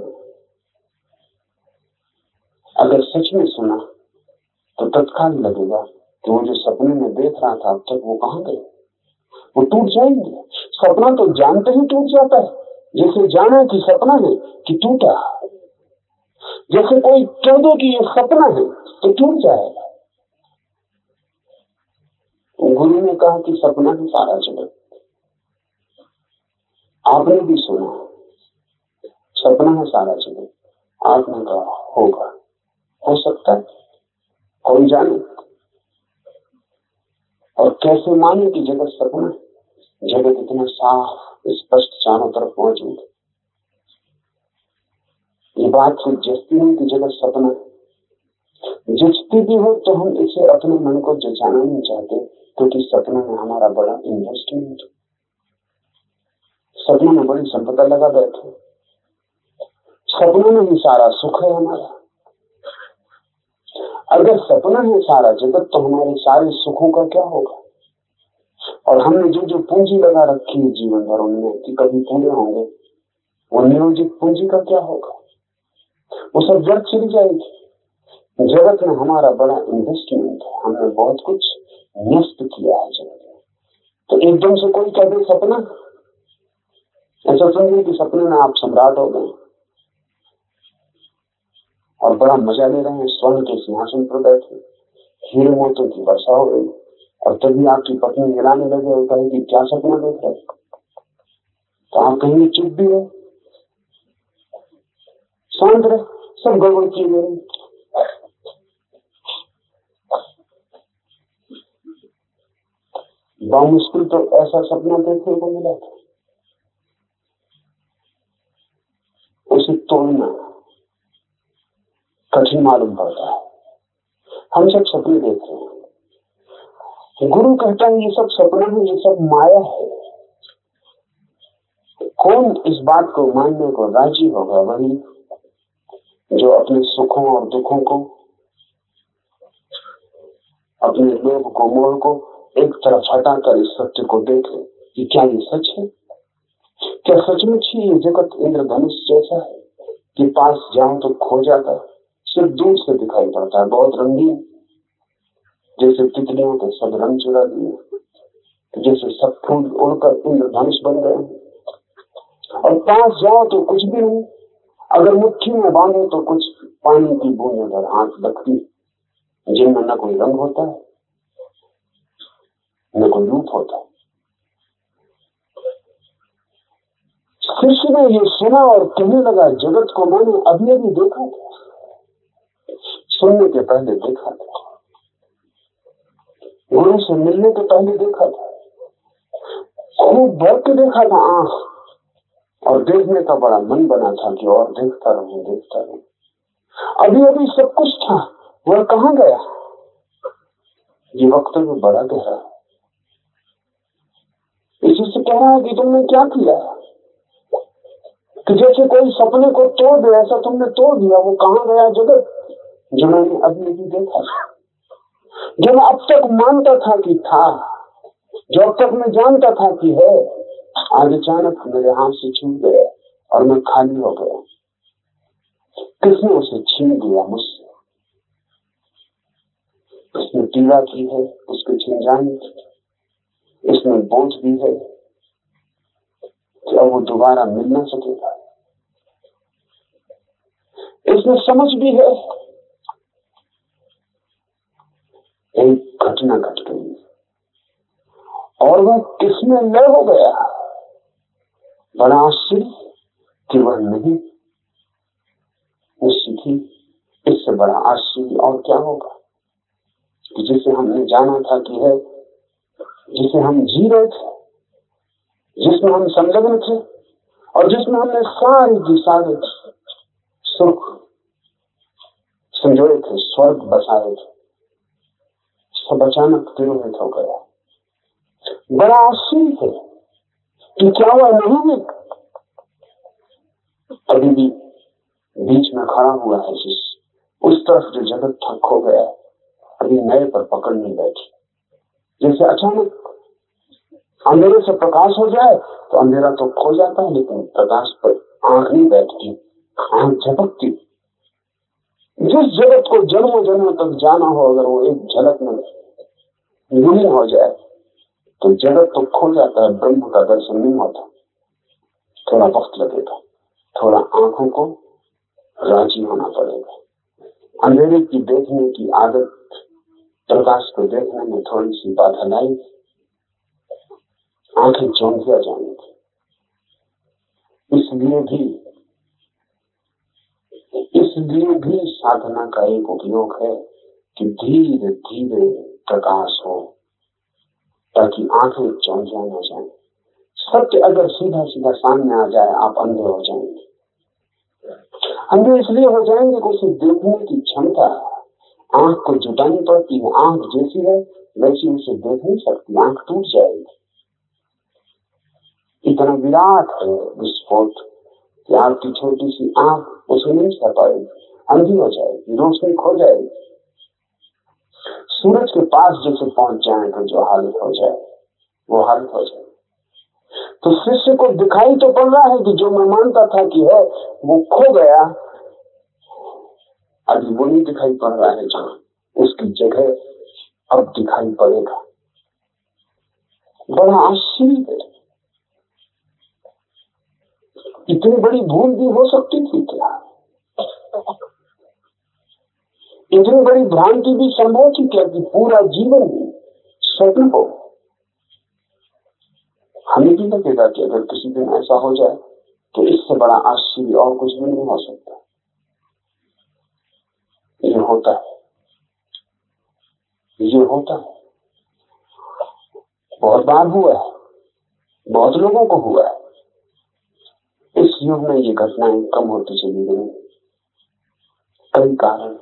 अगर सच में सुना तो तत्काल लगेगा कि वो जो सपने में देख रहा था अब तक वो कहां गए, वो टूट जाएंगे। सपना तो जानते ही टूट जाता है, जैसे जाना कि सपना है कि टूटा। जैसे कोई कह दो कि ये सपना है तो टूट जाएगा। गुरु ने कहा कि सपना है सारा जगत। आपने भी सुना सपना है सारा जगत। आपने कहा होगा, हो सकता है, कौन जाने। और कैसे माने कि जगत सपना है? जगत इतना साफ स्पष्ट चारों तरफ मौजूद है। ये बात कुछ जचती नहीं कि जगत सपना है। जचती भी हो तो हम इसे अपने मन को जचाना नहीं चाहते, क्योंकि तो सपना में हमारा बड़ा इन्वेस्टमेंट, सपना में बड़ी संपदा लगा बैठे। सपनों में ही सारा सुख है हमारा। अगर सपना है सारा जगत तो हमारे सारे सुखों का क्या होगा? और हमने जो जो पूंजी लगा रखी है जीवन भर उनमें कि कभी पूरे होंगे, वो नियोजित पूंजी का क्या होगा? वो सब जड़ चली जाएगी। जगत में हमारा बड़ा इन्वेस्टमेंट है, हमने बहुत कुछ नष्ट किया है जगत में। तो एकदम से कोई कह दे सपना, ऐसा समझिए कि सपने में आप सम्राट हो गए और बड़ा मजा ले रहे हैं, स्वर्ण के सिंहासन पर बैठे, हीरे मोतियों की वर्षा हो रही, और तभी आपकी पत्नी हिलाने लगे और कहेगी क्या सपना देख रहे? तो आप कहेंगे चुप भी है, शांत रहे, सब गड़बड़ की गई। बहुत मुश्किल तो ऐसा सपना देखने को मिला था, उसे तोड़ना कठिन मालूम पड़ता है। हम सब सपने देखते हैं। गुरु कहता है ये सब सपना है, ये सब माया है। कौन इस बात को मानने को राजी होगा? वही जो अपने सुखों और दुखों को, अपने लोभ को, मोह को एक तरफ हटाकर इस सत्य को देखे कि क्या ये सच है? क्या सचमुच ही ये जगत इंद्रधनुष जैसा है कि पास जाऊं तो खो जाता है, सिर्फ दूर से दिखाई पड़ता है, बहुत रंगीन, जैसे तितलियों के सब रंग चुरा दिए, जैसे सब फूल उड़कर इंद्रधनुष बन गए, और पास जाओ तो कुछ भी नहीं। अगर मुट्ठी में बांधो तो कुछ पानी की बूंदें भर हाथ लगती, जिनमें न कोई रंग होता है न कोई रूप होता है। शिष्य ने ये सुना और कहने लगा, जगत को मैंने अभी अभी देखा था, सुनने के पहले देखा था, गुरु से मिलने के पहले देखा था, खूब भर के देखा था आंख, और देखने का बड़ा मन बना था कि और देखता रहूं देखता रहूं। अभी अभी सब कुछ था, वह कहां गया? ये वक्त में बड़ा गहरा है। इसी से कह रहा है कि तुमने क्या किया, कि जैसे कोई सपने को तोड़ दे ऐसा तुमने तोड़ दिया। वो कहां गया जगत जो मैंने अभी अभी देखा, जो मैं अब तक मानता था कि था, जो अब तक मैं जानता था कि है, आज अचानक मेरे हाथ से छूट गया और मैं खाली हो गया। किसने उसे छीन लिया मुझसे? इसमें पीड़ा की है, उसके छीन जाने की, इसमें बोझ भी है कि अब वो दोबारा मिल ना सकेगा, इसमें समझ भी है। एक घटना घट गई और वह किसमें लय हो गया, बड़ा आश्चर्य केवल नहीं, निश्चित ही इससे बड़ा आश्चर्य और क्या होगा कि जिसे हमने जाना था कि है, जिसे हम जी रहे थे, जिसमें हम संलग्न थे और जिसमें हमने सारे की सारे सुख संजोए थे, स्वर्ग बसाए थे, सब अचानक तिरोहित हो गया। बड़ा आश्चर्य है कि क्या हुआ नहीं, अभी भी बीच में खड़ा हुआ है जिस उस तरफ जो जगत था खो गया, अभी नए पर पकड़ नहीं बैठी। जैसे अचानक अंधेरे से प्रकाश हो जाए तो अंधेरा तो खो जाता है, लेकिन प्रकाश पर आंख नहीं बैठती, आंख झपकती। जिस जगत को जन्मों जन्मों तक जाना हो, अगर वो एक झलक में विलीन हो जाए तो जगत तो खो जाता है, ब्रह्म का दर्शन नहीं होता। थोड़ा वक्त लगेगा, थोड़ा आंखों को राजी होना पड़ेगा। अंधेरे की देखने की आदत प्रकाश को देखने में थोड़ी सी बाधा लाई, आंखें चौंधिया जाएंगी। इसलिए भी इसलिए भी साधना का एक उपयोग है कि धीरे धीरे प्रकाश हो, ताकि आंखें चौंधिया न जाए। सत्य अगर सीधा सीधा सामने आ जाए, आप अंधे हो जाएंगे। अंधे इसलिए हो जाएंगे कि उसे देखने की क्षमता आंख को जुटानी पड़ती है। आंख जैसी है वैसी उसे देख नहीं सकती, आंख टूट जाएगी। इतना विराट है विस्फोट कि आपकी छोटी सी आंख उसे नहीं सह पाएगी, अंधी हो जाएगी, रोशनी खो जाएगी। सूरज के पास जैसे पहुंच जाए तो जो हालत हो जाए वो हालत हो जाए। तो शिष्य को दिखाई तो पड़ रहा है कि जो मैं मानता था कि है वो खो गया, अभी वो नहीं दिखाई पड़ रहा है, जो उसकी जगह अब दिखाई पड़ेगा। बड़ा आश्चर्य है। इतनी बड़ी भूल भी हो सकती थी क्या? इतनी बड़ी भ्रांति भी संभव थी क्या कि पूरा जीवन स्वप्न हो? हमें भी लगेगा कि अगर किसी दिन ऐसा हो जाए तो इससे बड़ा आश्चर्य और कुछ भी नहीं हो सकता। ये होता है, ये होता है, बहुत बार हुआ है, बहुत लोगों को हुआ है। इस युग में ये घटनाएं कम होती चली गई। कई कारण,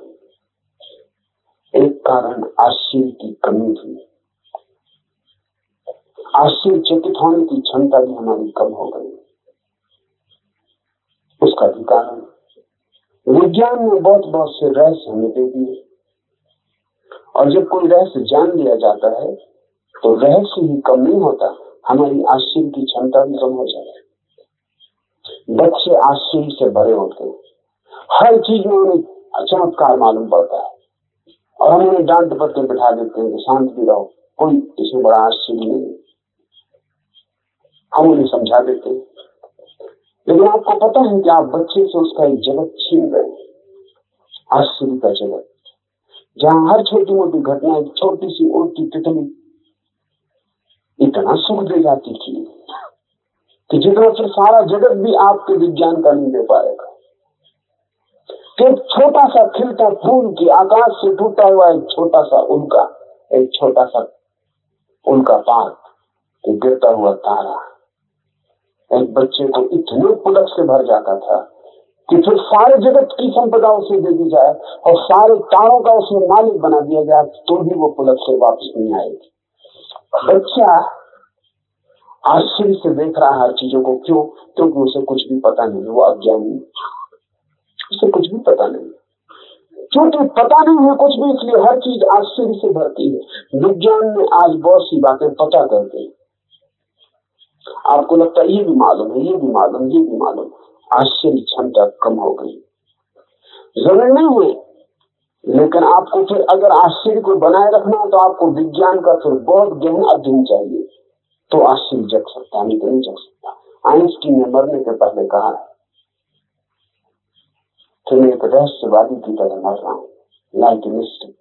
एक कारण आश्चर्य की कमी थी। आश्चर्यचकित होने की क्षमता भी हमारी कम हो गई। उसका भी कारण विज्ञान ने बहुत बहुत से रहस्य हमें दे दिए, और जब कोई रहस्य जान लिया जाता है तो रहस्य ही कम नहीं होता, हमारी आश्चर्य की क्षमता भी कम हो जाती है। बच्चे आश्चर्य से भरे होते हैं, हर चीज में उन्हें चमत्कार मालूम पड़ता है, और हम उन्हें डांट डपट के बिठा देते हैं कि शांत भी रहो, कोई इसमें बड़ा आश्चर्य नहीं। हम उन्हें समझा देते हैं, लेकिन आपको पता है कि आप बच्चे से उसका एक जगत छीन रहे हैं, आश्चर्य का जगत, जहां हर छोटी मोटी घटना एक छोटी सी उड़ती तितली इतना सुख दे जाती थी कि जितना फिर सारा जगत भी आपके विज्ञान का नहीं दे पाएगा। कि एक छोटा सा खिलता फूल की आकाश से टूटा हुआ एक छोटा सा उल्का, एक छोटा सा उल्का पात, कि गिरता हुआ तारा एक बच्चे को इतने पुलक से भर जाता था कि फिर सारे जगत की संपदा उसे दे दी जाए और सारे तारों का उसमें मालिक बना दिया जाए तो भी वो पुलक से वापस नहीं आएगी। बच्चा आश्चर्य से देख रहा है हर चीजों को। क्यों? क्योंकि उसे कुछ भी पता नहीं, वो अज्ञानी, उसे कुछ भी पता नहीं। क्योंकि पता नहीं है कुछ भी, इसलिए हर चीज आश्चर्य से भरती है। विज्ञान ने आज बहुत सी बातें पता कर दी, आपको लगता है ये भी मालूम है, ये भी मालूम, ये भी मालूम। आश्चर्य क्षमता कम हो गई। जरूरी नहीं है, लेकिन आपको फिर अगर आश्चर्य को बनाए रखना है तो आपको विज्ञान का फिर बहुत गहन अध्ययन चाहिए, तो आश्चर्य जग सकता, नहीं तो नहीं जग सकता। आइंस्टीन ने मरने के पहले कहा कि मैं एक रहस्यवादी की तरह मर रहा हूं, लाइक ए मिस्टिक।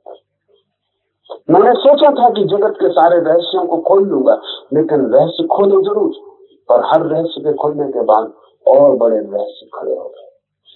मैंने सोचा था कि जगत के सारे रहस्यों को खोल लूंगा, लेकिन रहस्य खोले जरूर, और हर रहस्य के खुलने के बाद और बड़े रहस्य खड़े हो गए।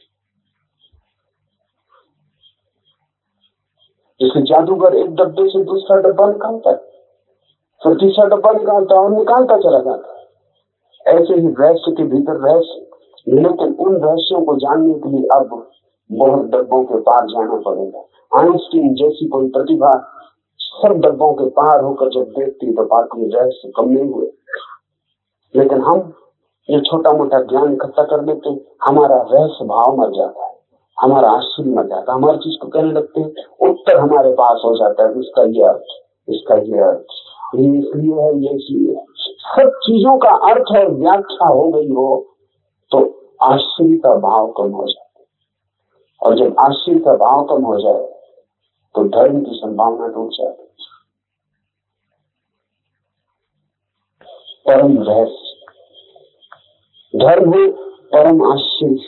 जैसे जादूगर एक डब्बे से दूसरा डब्बा निकालता है, फिर तीसरा डब्बा निकालता और निकालता चला जाता है। ऐसे ही रहस्य के भीतर रहस्य, लेकिन उन रहस्यों को जानने के लिए अब बहुत डब्बों के पार जाना पड़ेगा। आइंस्टीन जैसी कोई प्रतिभा सब डब्बों के पार होकर जब देखती तो पाती रहस्य कम नहीं हुए। लेकिन हम ये छोटा मोटा ज्ञान इकट्ठा कर लेते हैं, हमारा रहस्य भाव मर जाता है, हमारा आश्चर्य मर जाता है, हमारी चीज को कहने लगते हैं, उत्तर हमारे पास हो जाता है, इसका ये अर्थ, इसका ये अर्थ, ये इसलिए है, ये इसलिए। सब चीजों का अर्थ और व्याख्या हो गई हो तो आश्चर्य का भाव कम हो जाता है, और जब आश्चर्य का भाव कम हो जाए तो धर्म की संभावना टूट जाती है। परम रहस्य धर्म है, परम आश्चर्य।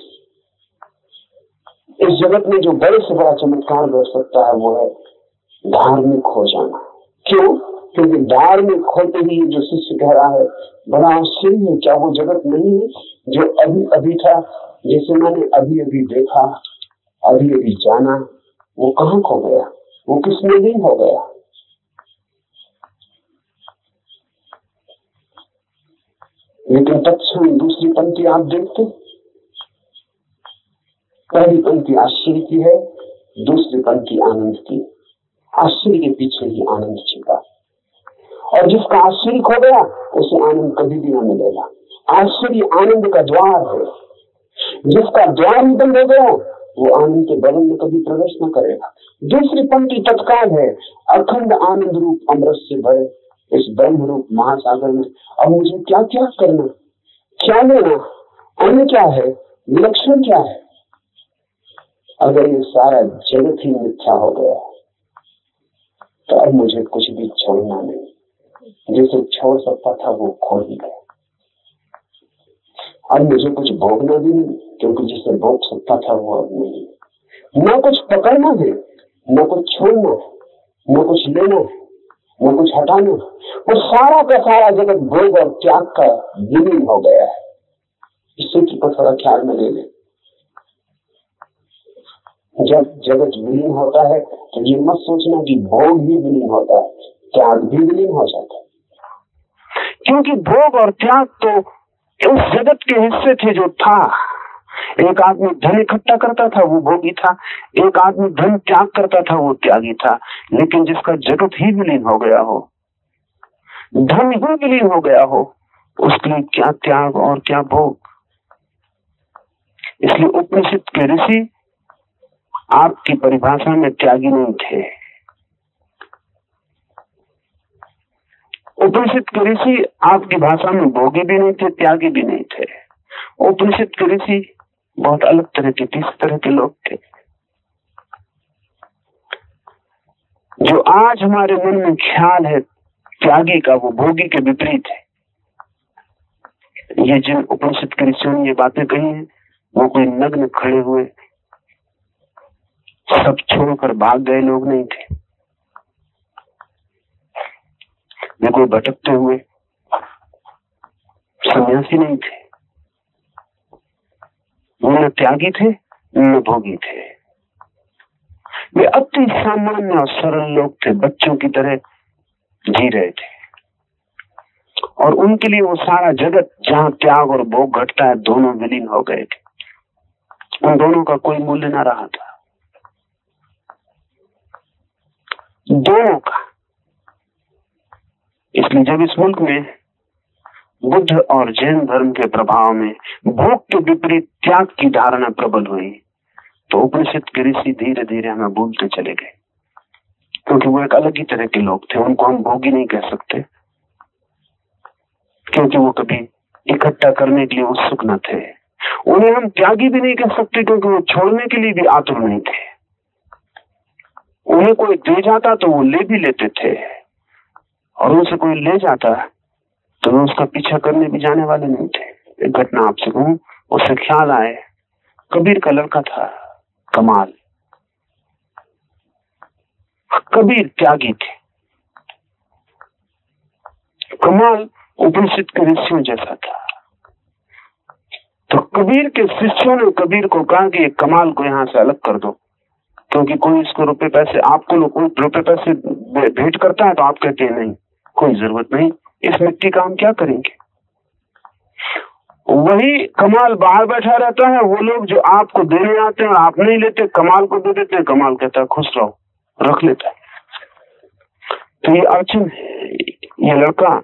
इस जगत में जो बड़े से बड़ा चमत्कार कर सकता है वो है धार्मिक हो जाना। क्यों? क्योंकि धार्मिक होते ही जो शिष्य कह रहा है बड़ा आश्चर्य है, क्या वो जगत नहीं है जो अभी अभी था, जैसे मैंने अभी अभी देखा, अभी अभी जाना, वो कहाँ खो गया, वो किसमें लीन हो गया। लेकिन तत्क्षण दूसरी पंक्ति आप देखते, पहली पंक्ति आश्चर्य की है, दूसरी पंक्ति आनंद की। आश्चर्य के पीछे ही आनंद छिपा, और जिसका आश्चर्य खो गया उसे आनंद कभी भी न मिलेगा। आश्चर्य आनंद का द्वार है, जिसका द्वार ही बंद हो गया वो आनंद के भवन में कभी प्रवेश न करेगा। दूसरी पंक्ति तत्काल है, अखंड आनंद रूप अमृत से भरे इस ब्रह्म रूप महासागर में अब मुझे क्या क्या करना, क्या लेना, अन्य क्या है, विलक्षण क्या है। अगर ये सारा जगत ही मिथ्या हो गया तो अब मुझे कुछ भी छोड़ना नहीं, जिसे छोड़ सकता था वो खो ही गया। अब मुझे कुछ भोगना भी नहीं, क्योंकि जिसे भोग सकता था वो अब नहीं। न कुछ पकड़ना है, न कुछ छोड़ना, न कुछ लेना, न कुछ हटाना। वो सारा का सारा जगत भोग और त्याग का विलीन हो गया है। इस सूत्र को थोड़ा ख्याल में ले लें। जब जगत विलीन होता है तो ये मत सोचना कि भोग भी विलीन होता है, त्याग भी विलीन हो जाता है। क्योंकि भोग और त्याग तो उस जगत के हिस्से थे जो था। एक आदमी धन इकट्ठा करता था वो भोगी था, एक आदमी धन त्याग करता था वो त्यागी था। लेकिन जिसका जगत ही विलीन हो गया हो, धन ही विलीन हो गया हो, उसके लिए क्या त्याग और क्या भोग। इसलिए उपनिषद के ऋषि आपकी परिभाषा में त्यागी नहीं थे। उपनिषद के ऋषि आपकी भाषा में भोगी भी नहीं थे, त्यागी भी नहीं थे। उपनिषद के ऋषि बहुत अलग तरह के, तीस तरह के लोग थे। जो आज हमारे मन में ख्याल है त्यागी का, वो भोगी के विपरीत है। ये जिन उपनिषद के ऋषियों ने ये बातें कही हैं वो कोई नग्न खड़े हुए सब छोड़कर भाग गए लोग नहीं थे। वे कोई भटकते हुए सन्यासी नहीं थे। वो न त्यागी थे न भोगी थे। वे अति सामान्य और सरल लोग थे, बच्चों की तरह जी रहे थे। और उनके लिए वो सारा जगत जहां त्याग और भोग घटता है दोनों विलीन हो गए थे। उन दोनों का कोई मूल्य ना रहा था, दोनों का। इसलिए जब इस मुल्क में बुद्ध और जैन धर्म के प्रभाव में भोग के विपरीत त्याग की धारणा प्रबल हुई तो उपनिषद के ऋषि धीरे धीरे हमें भूलते चले गए, क्योंकि वो एक अलग ही तरह के लोग थे। उनको हम भोगी नहीं कह सकते, क्योंकि वो कभी इकट्ठा करने के लिए उत्सुक न थे। उन्हें हम त्यागी भी नहीं कह सकते, क्योंकि वो छोड़ने के लिए भी आतुर नहीं थे। उन्हें कोई दे जाता तो वो ले भी लेते थे, और उनसे कोई ले जाता तो वो उसका पीछा करने भी जाने वाले नहीं थे। एक घटना आपसे कहूं, उससे ख्याल आए, कबीर का लड़का था कमाल। कबीर त्यागी थे, कमाल उपनिषद के ऋषियों जैसा था। तो कबीर के शिष्यों ने कबीर को कहा कि कमाल को यहाँ से अलग कर दो, क्योंकि कोई इसको रुपए पैसे, आपको कोई रुपए पैसे भेंट करता है तो आप कहते हैं नहीं, कोई जरूरत नहीं, इस मिट्टी का हम क्या करेंगे। वही कमाल बाहर बैठा रहता है, वो लोग जो आपको देने आते हैं आप नहीं लेते, कमाल को दे देते हैं, कमाल कहता है खुश रहो, रख लेता है। तो ये अर्जुन, ये लड़का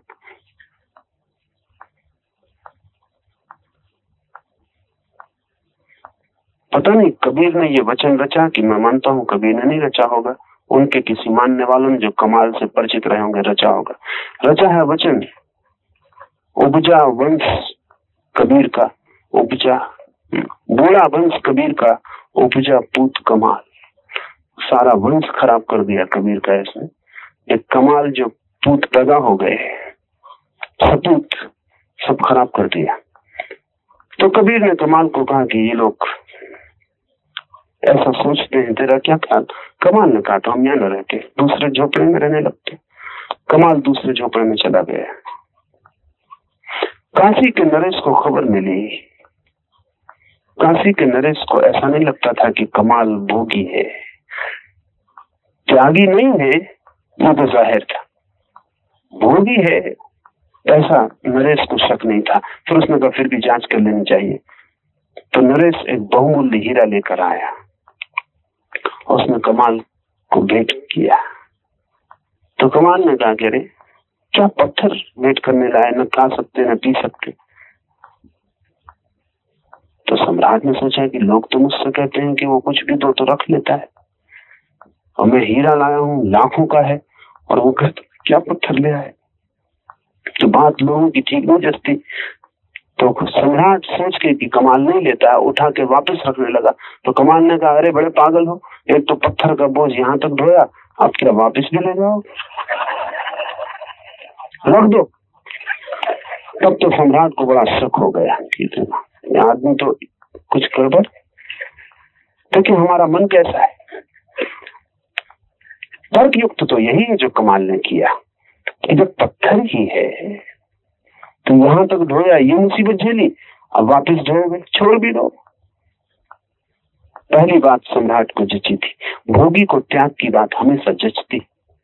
पता नहीं कबीर ने ये वचन रचा कि मैं मानता हूं कबीर ने नहीं रचा होगा, उनके किसी मानने वालों ने जो कमाल से परिचित रहे होंगे रचा होगा। रचा है वचन, उपजा वंश कबीर का, उपजा बूढ़ा वंश कबीर का, उपजा पूत कमाल। सारा वंश खराब कर दिया कबीर का इसने, एक कमाल जो पूत पैदा हो गए, सपूत सब खराब कर दिया। तो कबीर ने कमाल को कहा कि ये लोग ऐसा सोचते हैं, तेरा क्या ख्याल। कमाल ने कहा तो हम यहाँ न रहते, दूसरे झोपड़े में रहने लगते। कमाल दूसरे झोपड़े में चला गया। काशी के नरेश को खबर मिली, काशी के नरेश को ऐसा नहीं लगता था कि कमाल भोगी है, त्यागी नहीं है, वो तो जाहिर था, भोगी है ऐसा नरेश को शक नहीं था। फिर उसने कहा फिर भी जांच कर लेनी चाहिए। तो नरेश एक बहुमूल्य हीरा लेकर आया, उसने कमाल को भेंट किया। तो कमाल ने कहा, अरे क्या पत्थर भेंट करने लाए, न खा सकते न पी सकते। तो सम्राट ने सोचा कि लोग तो मुझसे कहते हैं कि वो कुछ भी दो तो रख लेता है, और मैं हीरा लाया हूं लाखों का है, और वो कहता क्या पत्थर ले आए। तो बात लोगों की ठीक नहीं जचती। तो सम्राट सोच के कि कमाल नहीं लेता है, उठा के वापस रखने लगा। तो कमाल ने कहा, अरे बड़े पागल हो, एक तो पत्थर का बोझ यहाँ तक ढोया, अब क्या वापस भी ले जाओ, रख दो। तब तो सम्राट को बड़ा शक हो गया, ठीक है ये आदमी तो कुछ गड़बड़, लेकिन हमारा मन कैसा है। तर्क युक्त तो यही है जो कमाल ने किया कि जब पत्थर ही है तो यहां तक ढोया, ये मुसीबत झेली, अब वापस ढोगे, छोड़ भी दो। पहली बात सम्राट को जची थी, भोगी को त्याग की बात हमेशा जचती।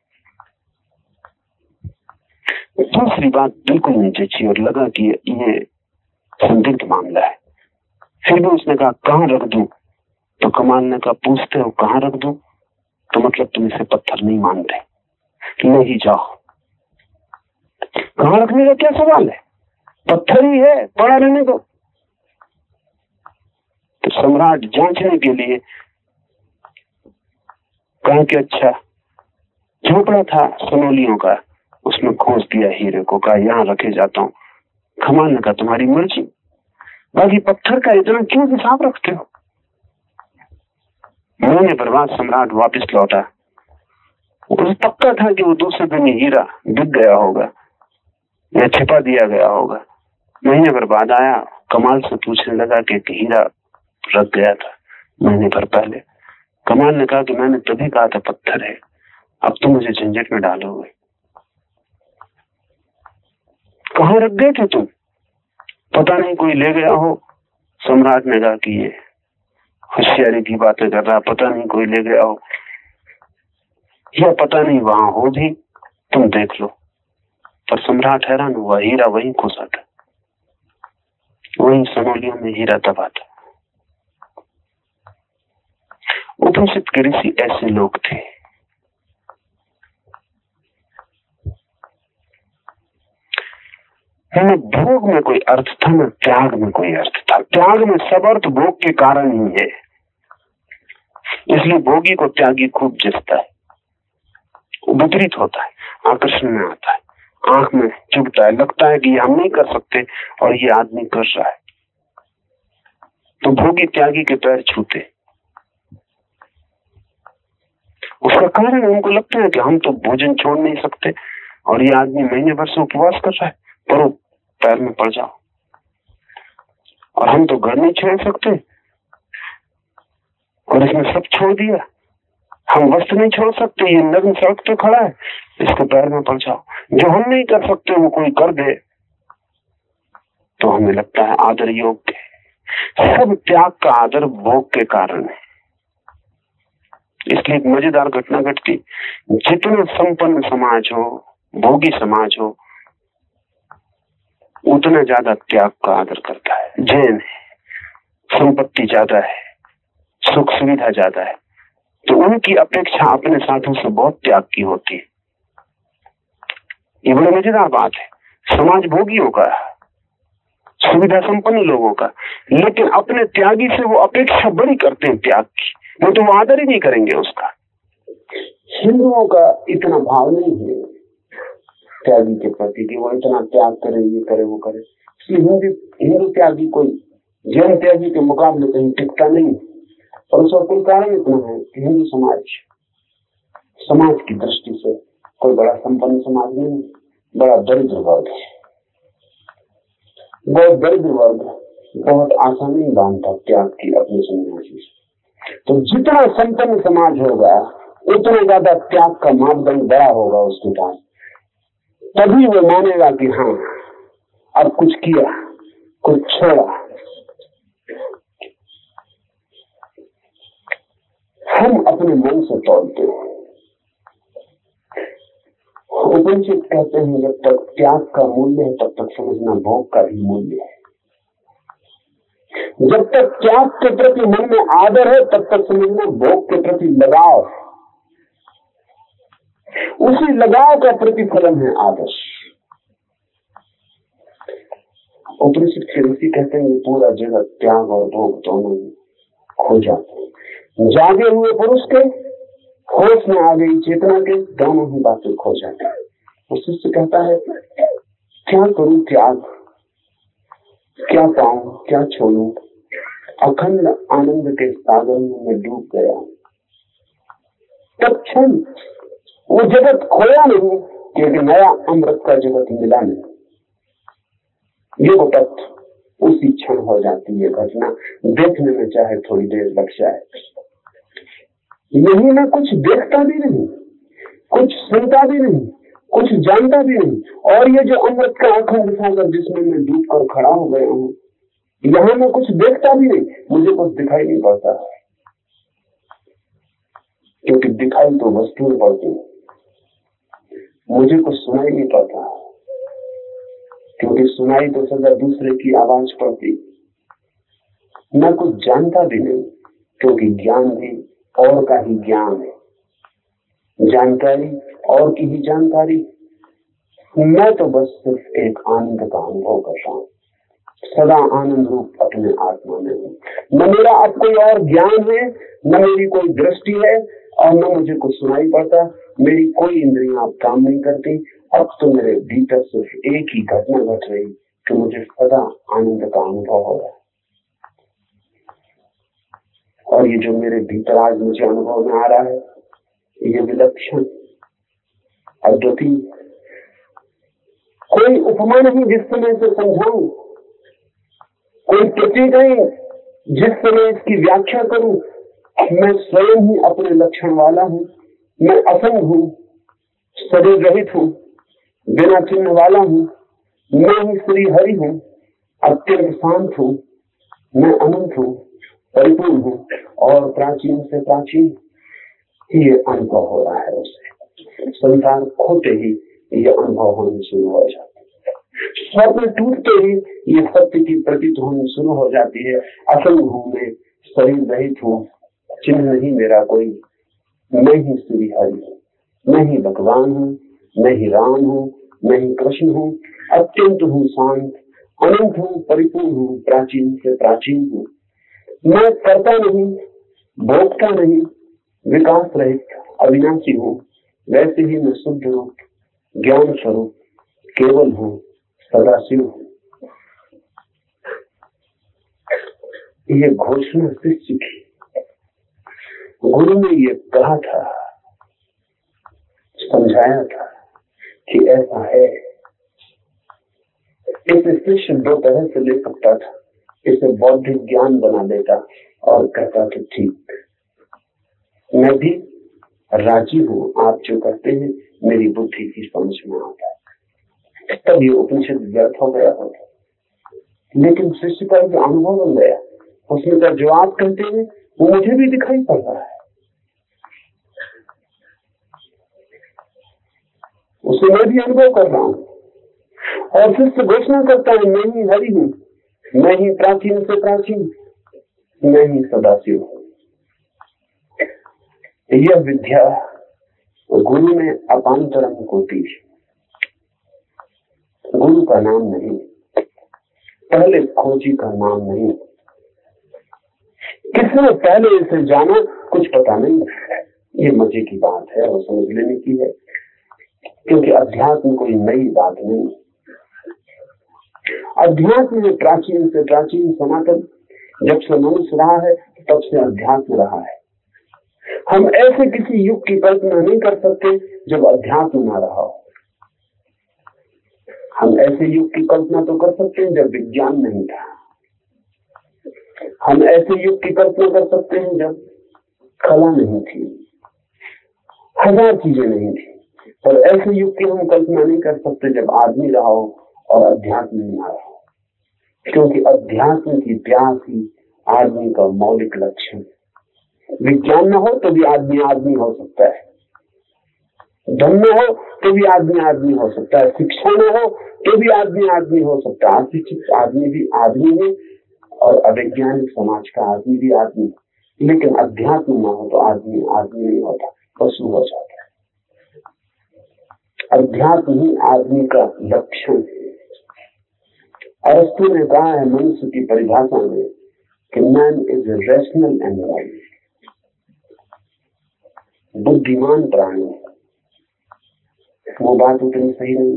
दूसरी बात बिल्कुल नहीं जची और लगा कि ये संदिग्ध मामला है। फिर भी उसने कहा कहाँ रख दूं। तो कमाल ने कहा पूछते हो कहाँ रख दूं, तो मतलब तुम इसे पत्थर नहीं मानते, ले ही जाओ। कहाँ रखने का क्या सवाल है, पत्थर ही है, पड़ा रहने दो। तो सम्राट जांचने के लिए कहा कि अच्छा झोपड़ा था सोनोलियों का, उसमें खोज दिया हीरे को, कहा यहाँ रखे जाता हूँ। कमाल ने कहा तुम्हारी मर्जी, बाकी पत्थर का इतना क्यों हिसाब रखते हो। महीने पर बाद सम्राट वापस लौटा, उसे पक्का था कि वो दूसरे दिन हीरा बिक गया होगा या छिपा दिया गया होगा। महीने भर बाद आया, कमाल से पूछने लगा कि हीरा रख गया था महीने भर पहले। कमाल ने कहा कि मैंने तभी कहा था पत्थर है, अब तुम मुझे झंझट में डालोगे। कहाँ रख गए थे तुम, पता नहीं कोई ले गया हो। सम्राट ने कहा कि ये होशियारी की बातें कर रहा, पता नहीं कोई ले गया हो, या पता नहीं वहां हो भी, तुम देख लो। पर सम्राट हैरान हुआ, हीरा वहीं खोसा था, वहीं सोनोलियों में हीरा दबा था। उपनिषद के ऋषि ऐसे लोग थे। न भोग में कोई अर्थ था, न त्याग में कोई अर्थ था। त्याग में सब अर्थ भोग के कारण ही है, इसलिए भोगी को त्यागी खूब जचता है, विपरीत होता है, आकर्षण में आता है, आंख में चुभता है, लगता है कि ये हम नहीं कर सकते और ये आदमी कर रहा है। तो भोगी त्यागी के पैर छूते, उसका कारण उनको लगता है कि हम तो भोजन छोड़ नहीं सकते और ये आदमी महीने भर से उपवास कर रहा है, पर पैर में पड़ जाओ। और हम तो घर नहीं छोड़ सकते और इसने सब छोड़ दिया, हम वस्त्र नहीं छोड़ सकते, ये नग्न सड़क पे खड़ा है, इसके पैर में पड़ जाओ। जो हम नहीं कर सकते वो कोई कर दे तो हमें लगता है आदर योग्य, सब त्याग का आदर भोग के कारण है। इसलिए एक मजेदार घटना घटती, जितने संपन्न समाज हो, भोगी समाज हो, उतना ज्यादा त्याग का आदर करता है। जैन है, संपत्ति ज्यादा है, सुख सुविधा ज्यादा है, तो उनकी अपेक्षा अपने साथों से बहुत त्याग की होती है। ये बड़ी मजेदार बात है। समाज भोगियों का, सुविधा संपन्न लोगों का, लेकिन अपने त्यागी से वो अपेक्षा बड़ी करते हैं त्याग की, वो तो वो आदर ही नहीं करेंगे उसका। हिंदुओं का इतना भाव नहीं है त्यागी के प्रति कि वो इतना त्याग करे, ये करे, वो करे। हिंदू हिंदू त्यागी कोई जैन त्यागी के मुकाबले कहीं टिकता नहीं, और उसका कोई कारण इतना है कि हिंदू समाज समाज की दृष्टि से कोई बड़ा संपन्न समाज नहीं, बड़ा दरिद्र वर्ग है। बहुत दरिद्र वर्ग बहुत आसान नहीं बांधता त्याग की अपनी सन्यासी से। तो जितना संपन्न समाज होगा उतना ज्यादा त्याग का मापदंड बड़ा होगा उसके पास, तभी वो मानेगा कि हाँ अब कुछ किया, कुछ छोड़ा। हम अपने मन से तोड़ते हैं। उपनिषद कहते हैं जब तक त्याग का मूल्य है तब तक समझना भोग का भी मूल्य है। जब तक त्याग के प्रति मन में आदर है तब तक समझना भोग के प्रति लगाव, उसी लगाव का प्रतिफलन है आदर्श। उपनिषद के ऋषि कहते हैं पूरा जगत त्याग और भोग दोनों खो जाते हैं। जागे हुए पुरुष के, होश में आ गई चेतना के, दोनों ही बातें खो जाती है। उस शिष्य कहता है क्या करूं त्याग, क्या पाऊं, क्या छोड़ूं, अखंड आनंद के सागर में मैं डूब गया। तब क्षण वो जगत खोया नहीं, क्योंकि नया अमृत का जगत मिला नहीं। ये तत्व उसी क्षण हो जाती है घटना, देखने में चाहे थोड़ी देर लग जाए। यही मैं कुछ देखता भी नहीं, कुछ सुनता भी नहीं, कुछ जानता भी नहीं, और ये जो अमृत का अखंड सागर जिसमें मैं डूब कर खड़ा हो गया हूँ, यहाँ मैं कुछ देखता भी नहीं, मुझे कुछ दिखाई नहीं पड़ता, क्योंकि दिखाई तो वस्तुएं पड़ती, मुझे कुछ सुनाई नहीं पड़ता, क्योंकि सुनाई तो सदा दूसरे की आवाज पड़ती। मैं कुछ जानता भी नहीं, क्योंकि ज्ञान भी और का ही ज्ञान है, जानकारी और की ही जानकारी। मैं तो बस सिर्फ एक आनंद का अनुभव करता हूँ, सदा आनंद रूप अपने आत्मा में हूँ। न मेरा अब कोई और ज्ञान है, न मेरी कोई दृष्टि है, और न मुझे कुछ सुनाई पड़ता। मेरी कोई इंद्रियां अब काम नहीं करती। अब तो मेरे भीतर सिर्फ एक ही घटना घट रही कि मुझे सदा आनंद का अनुभव हो रहा है। और ये जो मेरे भीतर आज मुझे अनुभव में आ रहा है, ये विलक्षण, अद्वितीय, कोई उपमा नहीं जिससे मैं इसे समझाऊं, कोई प्रतीक नहीं जिससे मैं इसकी व्याख्या करूं। मैं स्वयं ही अपने लक्षण वाला हूं। मैं असंग हूं, शरीर रहित हूं, बिना चिन्ह वाला हूं। मैं ही श्री हरि हूं, अत्यंत शांत हूं। मैं अनंत हूं, परिपूर्ण हूं, और प्राचीन से प्राचीन। ये अनुभव हो रहा है उसे। संसार खोते ही ये अनुभव होने शुरू हो जाता है। स्वप्न टूटते ही ये सत्य की प्रतीत होनी शुरू हो जाती है। असंग हूं मैं, शरीर रहित हूं, चिन्ह नहीं मेरा कोई। मैं ही श्री हरि हूं, मैं ही भगवान हूं, मैं ही राम हूं, मैं ही कृष्ण हूं। अत्यंत हूं शांत, अनंत हूं, परिपूर्ण हूं, प्राचीन से प्राचीन हूं। मैं करता नहीं, भोगता नहीं, विकास रहित, अविनाशी हूं। वैसे ही मैं शुद्ध रूप, ज्ञान स्वरूप, केवल हूं, सदाशिव हूं। ये घोषणा शिष्य की। गुरु ने ये कहा था, समझाया था कि ऐसा है। इसे शिष्य दो तरह से ले सकता था। इसे बौद्धिक ज्ञान बना देता और कहता कि ठीक, मैं भी राजी हूं, आप जो कहते हैं मेरी बुद्धि की समझ में आता है। तब ये उपनिषद व्यर्थ हो गया होता। लेकिन शिष्य का जो अनुभव बन गया उसमें का जो आप कहते हैं वो मुझे भी दिखाई पड़ रहा है, उसे मैं भी अनुभव कर रहा हूं। और फिर से घोषणा करता है, मैं ही हरि हूं, मैं ही प्राचीन से प्राचीन, मैं ही सदाशिव हूं। यह विद्या गुरु ने अपांतरम को दी। गुरु का नाम नहीं, पहले खोजी का नाम नहीं, किसने पहले इसे जाना कुछ पता नहीं। ये मजे की बात है और समझ लेने की है, क्योंकि अध्यात्म कोई नई बात नहीं। अध्यात्म में प्राचीन से प्राचीन सनातन, जब से मनुष्य रहा है तब से अध्यात्म रहा है। हम ऐसे किसी युग की कल्पना नहीं कर सकते जब अध्यात्म ना रहा हो। हम ऐसे युग की कल्पना तो कर सकते हैं जब विज्ञान नहीं था, हम ऐसे युग की कल्पना कर सकते हैं जब कला नहीं थी, हजार चीजें नहीं थी, पर ऐसे युग की हम कल्पना नहीं कर सकते जब आदमी रहा हो और अध्यात्म नहीं रहा हो, क्योंकि अध्यात्म की प्यास ही आदमी का मौलिक लक्षण। विज्ञान न हो तो भी आदमी आदमी हो सकता है, धन न हो तो भी आदमी आदमी हो सकता है, शिक्षा न हो तो भी आदमी आदमी हो सकता है, अशिक्षित आदमी भी आदमी है और अवैज्ञानिक समाज का आदमी भी आदमी। लेकिन अध्यात्म न हो तो आदमी आदमी नहीं होता, पशु हो जाता है। अध्यात्म ही आदमी का लक्षण है। अरस्तु ने कहा है मनुष्य की परिभाषा में कि man is a rational animal, बुद्धिमान प्राणी। वो बात उतनी सही नहीं,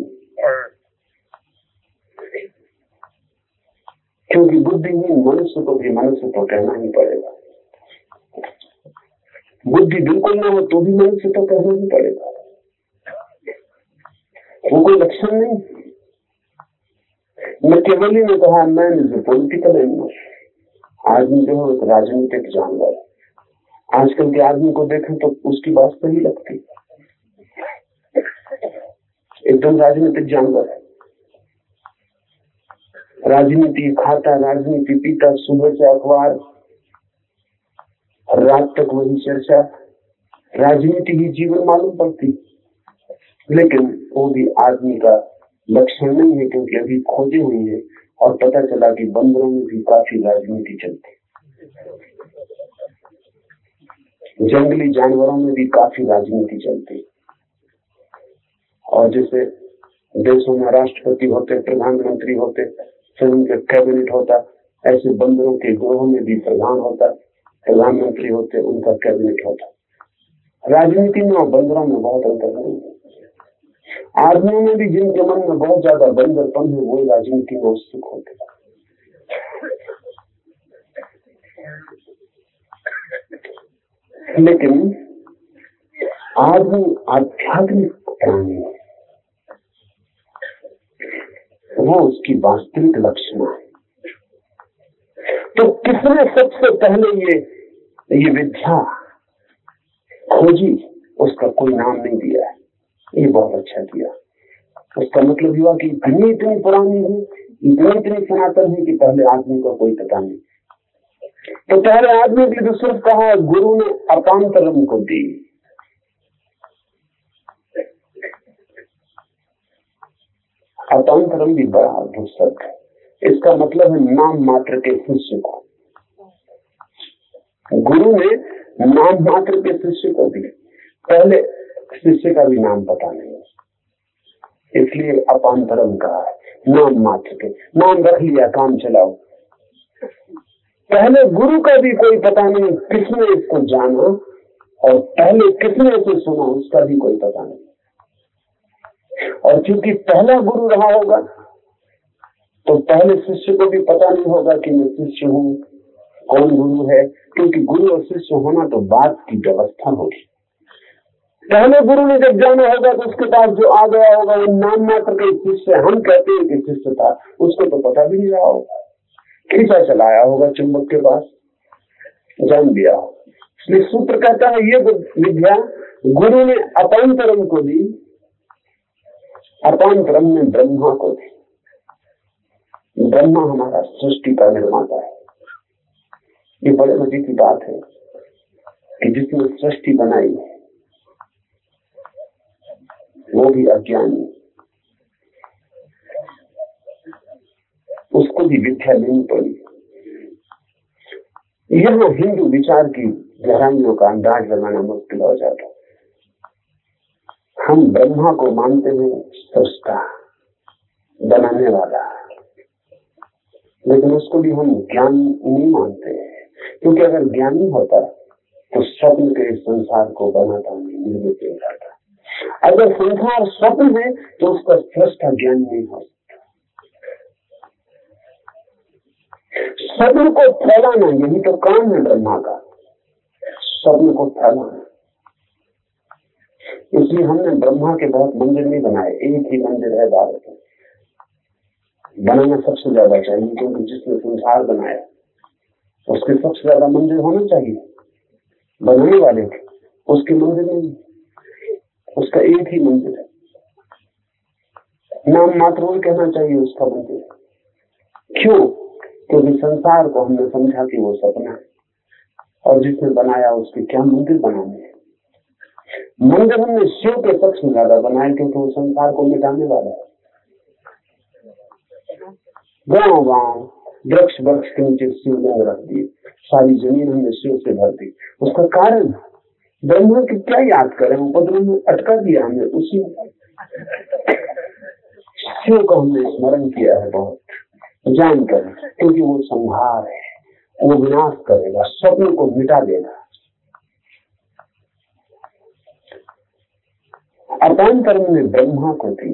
क्योंकि बुद्धिहीन मनुष्य को भी मनुष्य तो कहना ही पड़ेगा। बुद्धि बिल्कुल ना हो तो भी मनुष्य तो कहना ही पड़ेगा, वो कोई लक्षण नहीं। मैकियावेली ने कहा man is a political animal, आदमी जो है एक राजनीतिक जानवर। आजकल के आदमी को देखें तो उसकी बात सही लगती, एकदम राजनीतिक जानवर है। राजनीति खाता, राजनीति पीता, सुबह से अखबार, रात तक वही चर्चा, राजनीति ही जीवन मालूम पड़ती। लेकिन वो भी आदमी का लक्षण नहीं है, क्योंकि अभी खोजे हुई है और पता चला कि बंदरों में भी काफी राजनीति चलती, जंगली जानवरों में भी काफी राजनीति चलती। और जैसे देशों में राष्ट्रपति होते, प्रधानमंत्री होते, फिर उनके कैबिनेट होता, ऐसे बंदरों के ग्रोह में भी प्रधान होता, प्रधानमंत्री होते, उनका कैबिनेट होता। राजनीति में और बंदरों में बहुत अंतर नहीं है। आदमियों में भी जिनके मन में बहुत ज्यादा बंदरपन है, वो राजनीति में उत्सुक होते। लेकिन आदमी आध्यात्मिक प्राणी है, वो उसकी वास्तविक लक्षण है। तो किसने सबसे पहले ये ये विद्या खोजी, उसका कोई नाम नहीं दिया है। ये बहुत अच्छा किया। उसका मतलब हुआ कि इतनी इतनी पुरानी है, इतनी इतनी सनातन है कि पहले आदमी को कोई पता नहीं। तो पहले आदमी के लिए सिर्फ कहा गुरु ने अपांतरम को दी। अपांतरम भी बड़ा अद्भुत शब्द है। इसका मतलब है नाम मात्र के शिष्य को। गुरु ने नाम मात्र के शिष्य को दी, पहले शिष्य का भी नाम पता नहीं, इसलिए अपांतरम कहा है। नाम मात्र के, नाम रख लिया, काम चलाओ। पहले गुरु का भी कोई पता नहीं, किसने इसको जाना, और पहले किसने इसे सुना, उसका भी कोई पता नहीं। और क्योंकि पहला गुरु रहा होगा तो पहले शिष्य को भी पता नहीं होगा कि मैं शिष्य हूँ, कौन गुरु है, क्योंकि गुरु और शिष्य होना तो बात की व्यवस्था होगी। पहले गुरु ने जब जाना होगा तो उसके पास जो आ गया होगा वो नाम मात्र के शिष्य, हम कहते हैं कि शिष्य था, उसको तो पता भी नहीं रहा होगा, खींचा चलाया होगा चुंबक के पास, जान दिया। इसलिए सूत्र कहता है ये विद्या गुरु ने अपांतरम को दी, अपांतरम ने ब्रह्मा को दी। ब्रह्मा हमारा सृष्टि का निर्माता है, ये बड़े मजे की बात है कि जिसने सृष्टि बनाई वो भी अज्ञानी, उसको भी विद्या लेनी पड़ी। यहाँ हिंदू विचार की गहराइयों का अंदाज लगाना मुश्किल हो जाता। हम ब्रह्मा को मानते हैं सृष्टा, बनाने वाला, लेकिन उसको भी हम ज्ञान नहीं मानते, क्योंकि अगर ज्ञानी होता तो स्वप्न के संसार को बनाता नहीं, निर्मित नहीं करता। अगर संसार स्वप्न है तो उसका सृष्टा ज्ञान नहीं हो सकता। स्वप्न को फैलाना यही तो काम है ब्रह्मा का, स्वप्न को फैलाना। इसलिए हमने ब्रह्मा के बहुत मंदिर नहीं बनाए, एक ही मंदिर है भारत में। बनाना सबसे ज्यादा चाहिए, क्योंकि जिसने संसार बनाया उसके सबसे ज्यादा मंदिर होना चाहिए। बनाने वाले के उसके मंदिर नहीं, उसका एक ही मंदिर है, नाम मात्र कहना चाहिए उसका मंदिर। क्यों? क्योंकि संसार को हमने समझा कि वो सपना है, और जिसने बनाया उसके क्या मंदिर बनाने हैं। मंदिर हमने शिव के पक्ष में ज्यादा बनाए, क्योंकि वो संसार को मिटाने वाला है। गांव गांव वृक्ष वृक्ष के नीचे शिवलिंग रख दिए, सारी जमीन हमने शिव से भर दी। उसका कारण ब्रह्मा की क्या याद करें, उपद्रव में अटका दिया हमने उसी शिव को हमने स्मरण किया है बहुत जानकर, क्योंकि वो संहार है, वो विनाश करेगा, स्वप्न को मिटा देगा। अपांतर में ब्रह्मा को दी,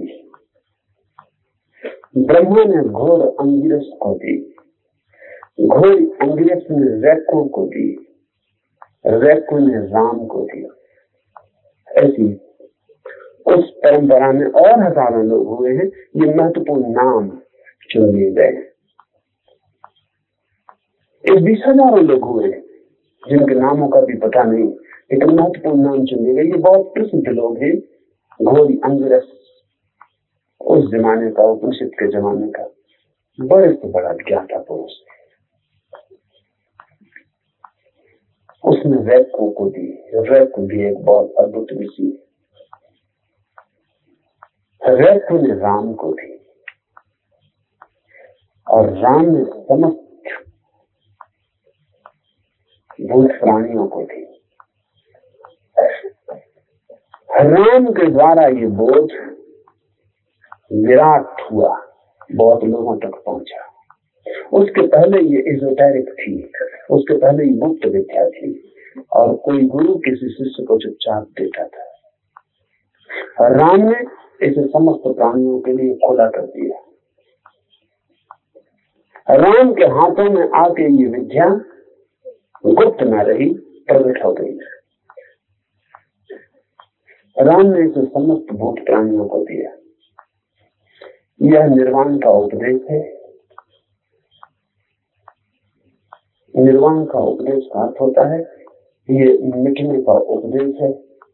ब्रह्मा ने घोर अंगिरस को दी, घोर अंगिरस ने रैको को दी, रैको ने राम को दी। ऐसी उस परंपरा में और हजारों लोग हुए हैं। ये महत्वपूर्ण नाम चुन लिए गए। इस बीस हजारों लोग हुए जिनके नामों का भी पता नहीं, लेकिन महत्वपूर्ण नाम चुन लिए गए। ये बहुत प्रसिद्ध लोग हैं। घोरी अंगिरस उस जमाने का, उपनिषद के जमाने का बड़े से बड़ा ज्ञाता पुरुष, उसने रैको को दी। रैको भी एक बहुत अद्भुत ऋषि। रैको ने राम को दी, और राम ने समस्त भूत प्राणियों को दी। राम के द्वारा ये बोध विराट हुआ, बहुत लोगों तक पहुंचा। उसके पहले ये एजोटेरिक थी, उसके पहले ये गुप्त विद्या थी, और कोई गुरु किसी शिष्य को चुपचाप देता था। राम ने इसे समस्त प्राणियों के लिए खुला कर दिया। राम के हाथों में आके ये विद्या गुप्त न रही, प्रकट हो गई। राम ने इसे समस्त भूत प्राणियों को दिया। यह निर्वाण का उपदेश है। निर्वाण का उपदेश का अर्थ होता है ये मिटने का उपदेश है।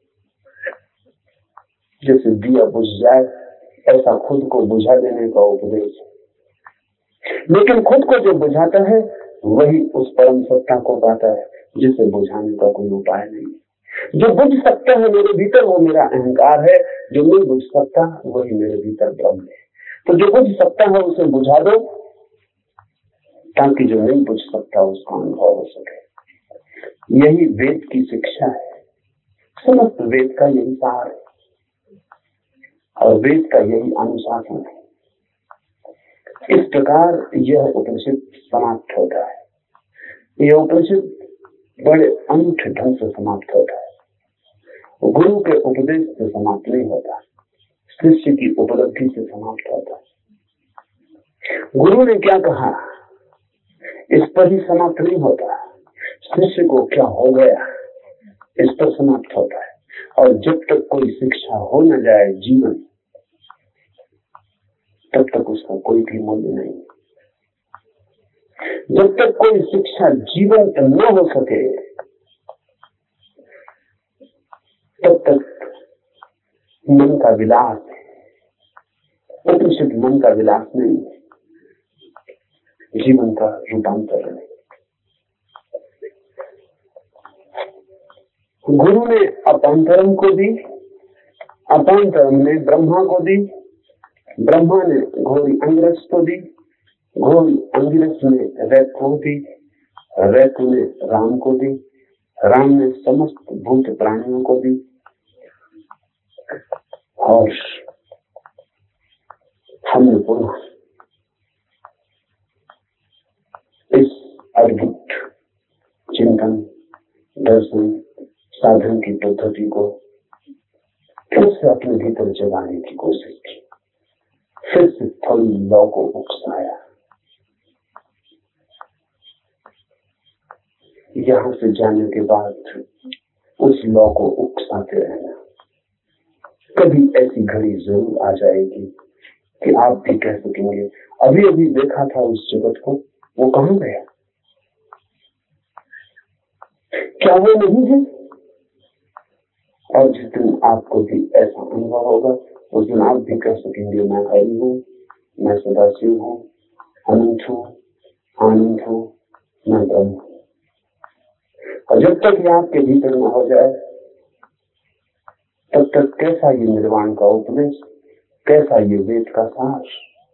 जैसे दिया बुझ जाए, ऐसा खुद को बुझा देने का उपदेश है। लेकिन खुद को जो बुझाता है वही उस परम सत्ता को पाता है, जिसे बुझाने का कोई उपाय नहीं। जो बुझ सकता है मेरे भीतर वो मेरा अहंकार है, जो नहीं बुझ सकता वही मेरे भीतर ब्रह्म है। तो जो बुझ सकता है उसे बुझा दो, ताकि जो नहीं बुझ सकता उसका अनुभव हो सके। यही वेद की शिक्षा है। समस्त वेद का यही सार है, और वेद का यही अनुशासन है। इस प्रकार यह उपनिषद समाप्त होता है। यह उपनिषद बड़े अनूठे ढंग से समाप्त होता है। गुरु के उपदेश से समाप्त नहीं होता, शिष्य की उपलब्धि से समाप्त होता है। गुरु ने क्या कहा इस पर ही समाप्त नहीं होता, शिष्य को क्या हो गया इस पर समाप्त होता है। और जब तक कोई शिक्षा हो न जाए जीवन, तब तक उसका कोई भी मूल्य नहीं। जब तक कोई शिक्षा जीवन तक न हो सके, तब तक मन का विलास है। उपनिषद मन का विलास नहीं, जीवन का रूपांतरण है। गुरु ने अपांतरम को दी, अपांतरम ने ब्रह्मा को दी, ब्रह्मा ने घोरी अंगिरस को दी, घोरी अंगिरस ने रैत को दी, रैतु ने राम को दी, राम ने समस्त भूत प्राणियों को दी। और हमने पुनः इस अद्भुत चिंतन, दर्शन, साधन की पद्धति को फिर से अपने भीतर जगाने की कोशिश की, फिर से थल लौ को उकसाया। यहां से जाने के बाद उस लौ को उकसाते रहना। कभी ऐसी घड़ी जरूर आ जाएगी कि आप भी कह सकेंगे, अभी अभी देखा था उस जगत को, वो कहां गया? क्या वो नहीं है? और जिस दिन आपको भी ऐसा अनुभव होगा, उस दिन आप भी कह सकेंगे, मैं हरि हूं, मैं सदाशिव हूं, अनंत हूं, आनंद हूं, मैं ब्रह्म हूं। और जब तक ये आपके भीतर न हो जाए, तब तक कैसा ये निर्वाण का उपदेश, कैसा ये वेद का सार,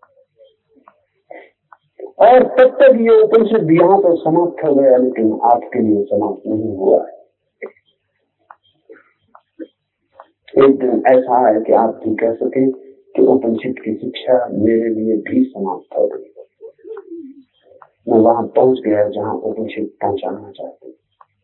और तब तक ये उपनिषद यहाँ पर समाप्त हो गया, लेकिन आपके लिए समाप्त नहीं हुआ है। एक दिन ऐसा है कि आप भी कह सके कि उपनिषद की शिक्षा मेरे लिए भी समाप्त हो गई, मैं वहां पहुंच गया जहां उपनिषद पहुंचाना चाहते हैं।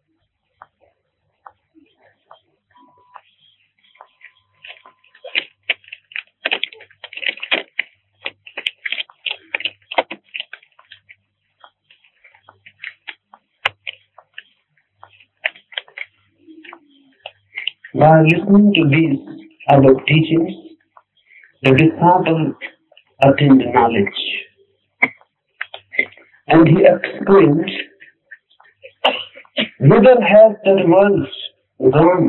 By listening to these other teachings, the disciple attained knowledge. And he exclaimed, whither has that world gone?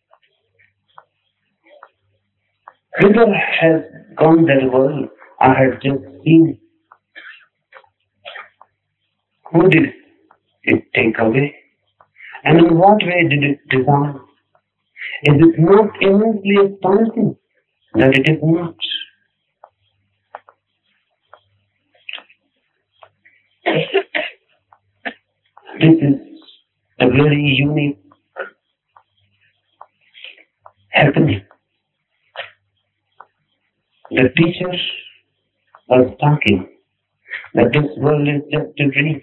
Whither has gone that world I had just seen? Who did it take away? And in what way did it dissolve? Is it not immensely astonishing that it is not? This is a very unique happening. The teacher was talking that this world is just a dream.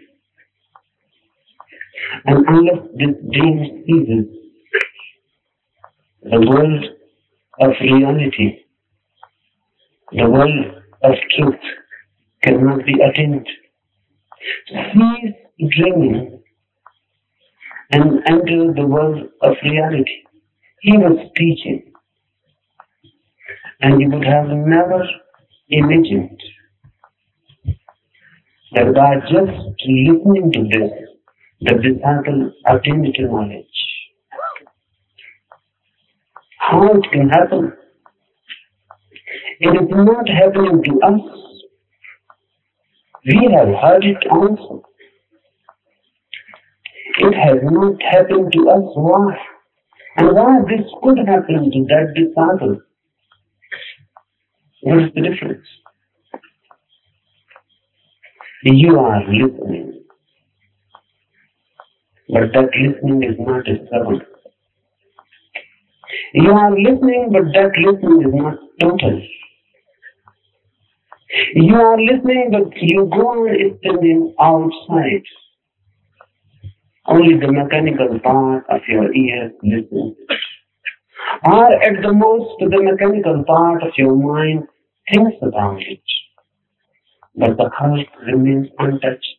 And unless this dream ceases, the world of reality, the world of truth cannot be attained. Cease dreaming and enter the world of reality. He was teaching, and you would have never imagined that by just listening to this, the disciple attained to knowledge. How it can happen? It is not happening to us. We have heard it also. It has not happened to us. Why? And why this could happen to that disciple? What is the difference? You are listening, but that listening is not a servant. You are listening, but that listening is not total. You are listening, but you go on standing outside. Only the mechanical part of your ears listens. Or at the most, the mechanical part of your mind thinks about it. But the heart remains untouched.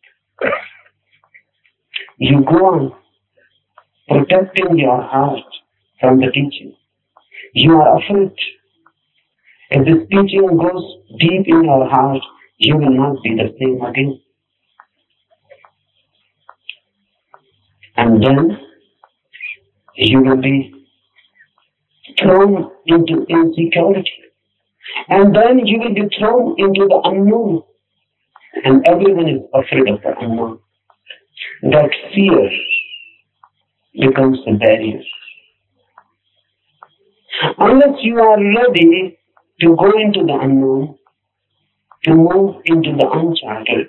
You go on protecting your heart from the teaching. You are afraid. If this teaching goes deep in your heart, you will not be the same again. And then you will be thrown into insecurity. And then you will be thrown into the unknown. And everyone is afraid of the unknown. That fear becomes a barrier. Unless you are ready to go into the unknown, to move into the uncharted,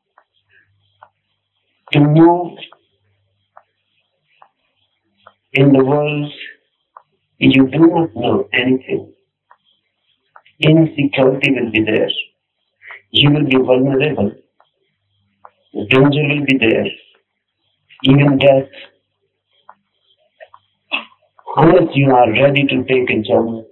to move in the world you do not know anything, insecurity will be there. You will be vulnerable. Danger will be there. Even death. Unless you are ready to take a jump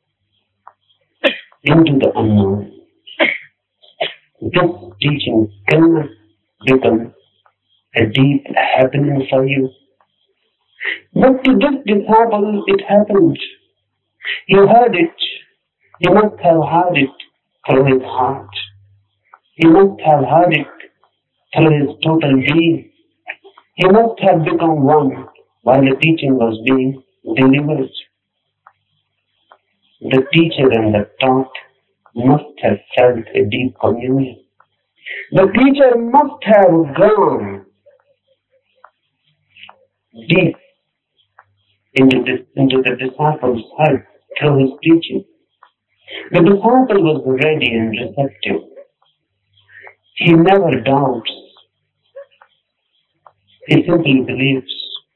into the unknown, this teaching cannot become a deep happening for you. But to this disciple, it happened. He heard it. He must have heard it through his heart. He must have heard it through his total being. He must have become one while the teaching was being delivered. The teacher and the taught must have felt a deep communion. The teacher must have gone deep into the, into the disciple's heart through his teaching. The disciple was ready and receptive. He never doubts. He simply believes.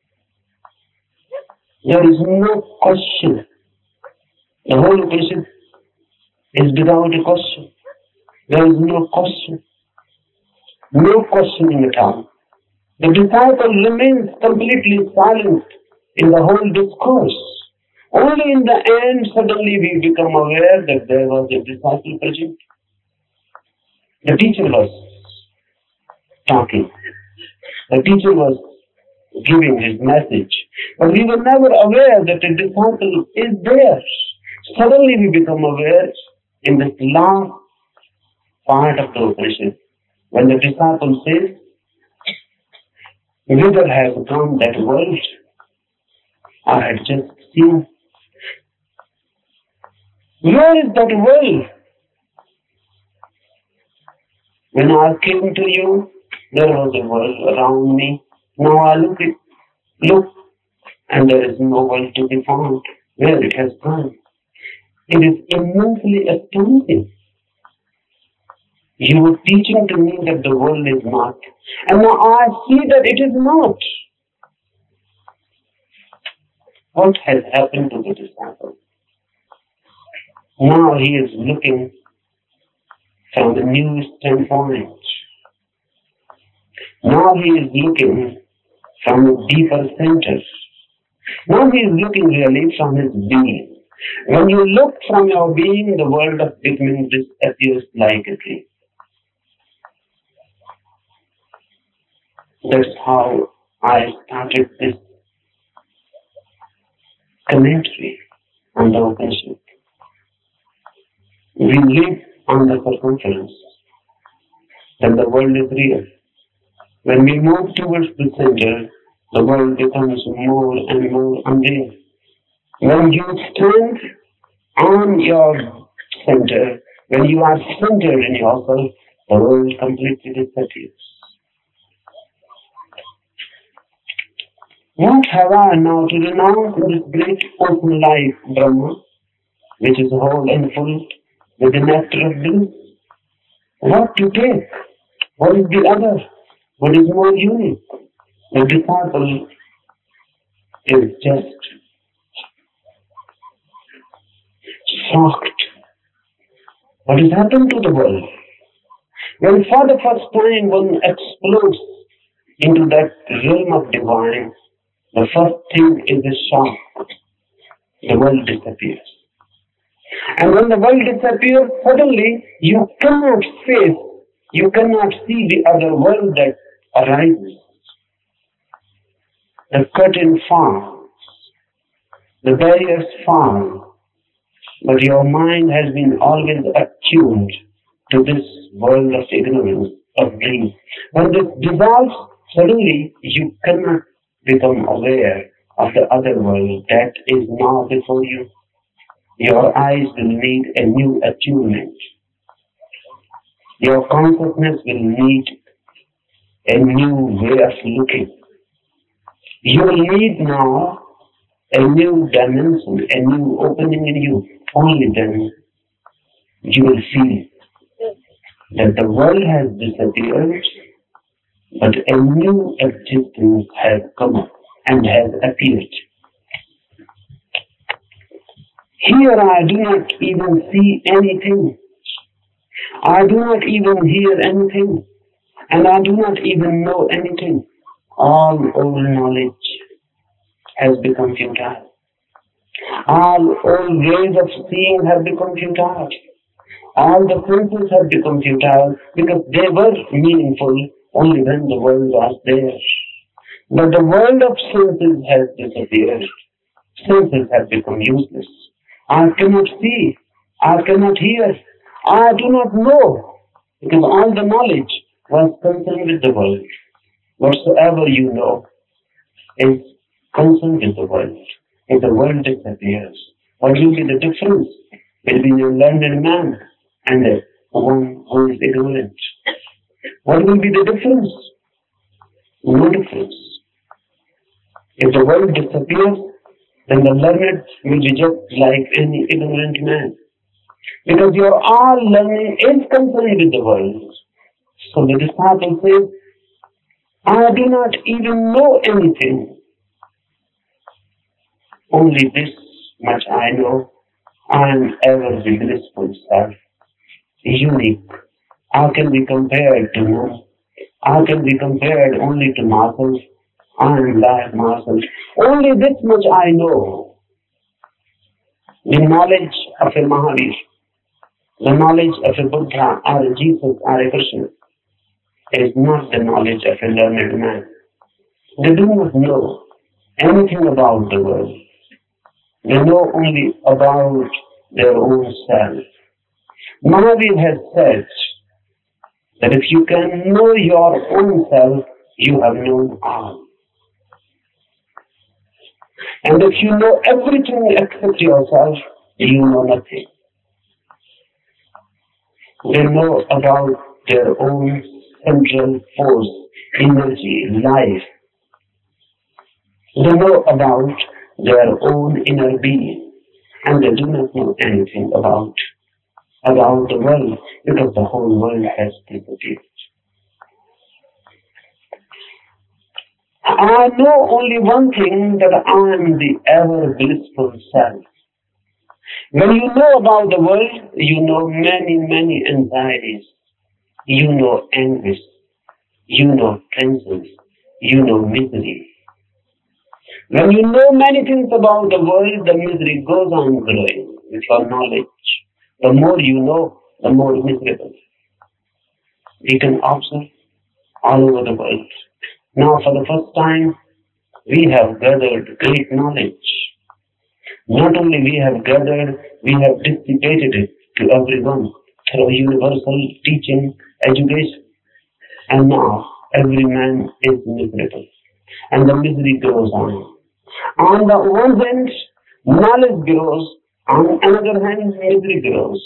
There is no question. The whole question is without a question. There is no question. No questioning at all. The disciple remains completely silent in the whole discourse. Only in the end, suddenly we become aware that there was a disciple present. The teacher was talking. The teacher was giving his message. But we were never aware that a disciple is there. Suddenly we become aware in this last part of the operation, when the disciple says, whither has gone that world I had just seen? Where is that world? When I came to you, there was a world around me. Now I look it, look, and there is no world to be found. Where it has gone? It is immensely astounding. You were teaching to me that the world is not, and now I see that it is not. What has happened to the disciple? Now he is looking from the new standpoint. Now he is looking from a deeper center. Now he is looking really from his being. When you look from your being, the world of pigment disappears like a dream. That's how I started this commentary on the Upanishad. We live on the circumference, then the world is real. When we move towards the center, the world becomes more and more unreal. When you stand on your center, when you are centered in yourself, the world completely disappears. What have I now to renounce in this great open life, Brahma, which is whole and full with the nectar of bliss? What to take? What is the other? What is more unique? The disciple is just shocked. What has happened to the world? When for the first time one explodes into that realm of divine, the first thing is a shock. The world disappears. And when the world disappears, suddenly you cannot face, you cannot see the other world that arises. The curtain falls. The barriers fall. But your mind has been always attuned to this world of ignorance, of dreams. When this dissolves, suddenly you cannot become aware of the other world that is now before you. Your eyes will need a new attunement. Your consciousness will need a new way of looking. You will need now a new dimension, a new opening in you, only then you will feel that the world has disappeared, but a new existence has come up and has appeared. Here I do not even see anything. I do not even hear anything. And I do not even know anything. All old knowledge has become futile. All old ways of seeing have become futile. All the senses have become futile because they were meaningful only when the world was there. But the world of senses has disappeared. Senses have become useless. I cannot see. I cannot hear. I do not know because all the knowledge was concerned with the world. Whatsoever you know is concerned with the world. If the world disappears, what will be the difference between a learned man and a one who is ignorant? What will be the difference? No difference. If the world disappears, then the learned will reject like any ignorant man. Because your all learning is concerned with the world. So the disciple says, I do not even know anything. Only this much I know. I am ever the blissful self, unique. I can be compared to none. I can be compared only to myself. I am like myself. Only this much I know. The knowledge of a Mahavir, the knowledge of a Buddha or a Jesus or a Krishna is not the knowledge of a learned man. They do not know anything about the world. They know only about their own self. Mahavir has said that if you can know your own self, you have known all. And if you know everything except yourself, you know nothing. They know about their own central force, energy, life. They know about their own inner being, and they do not know anything about, about the world, because the whole world has disappeared. I know only one thing, that I am the ever blissful self. When you know about the world, you know many, many anxieties. You know anguish. You know tensions. You know misery. When you know many things about the world, the misery goes on growing with your knowledge. The more you know, the more miserable. You can observe all over the world. Now, for the first time, we have gathered great knowledge. Not only we have gathered, we have dissipated it to everyone through universal teaching, education. And now, every man is miserable. And the misery grows on. On the one hand, knowledge grows. On another hand, misery grows.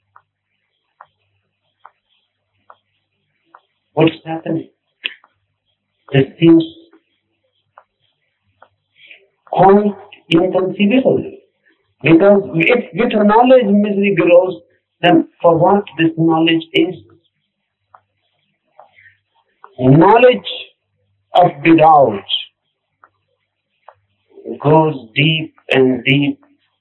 What's happening? This seems quite inconceivable. Because if with knowledge misery grows, then for what this knowledge is? Knowledge of without goes deep and deep.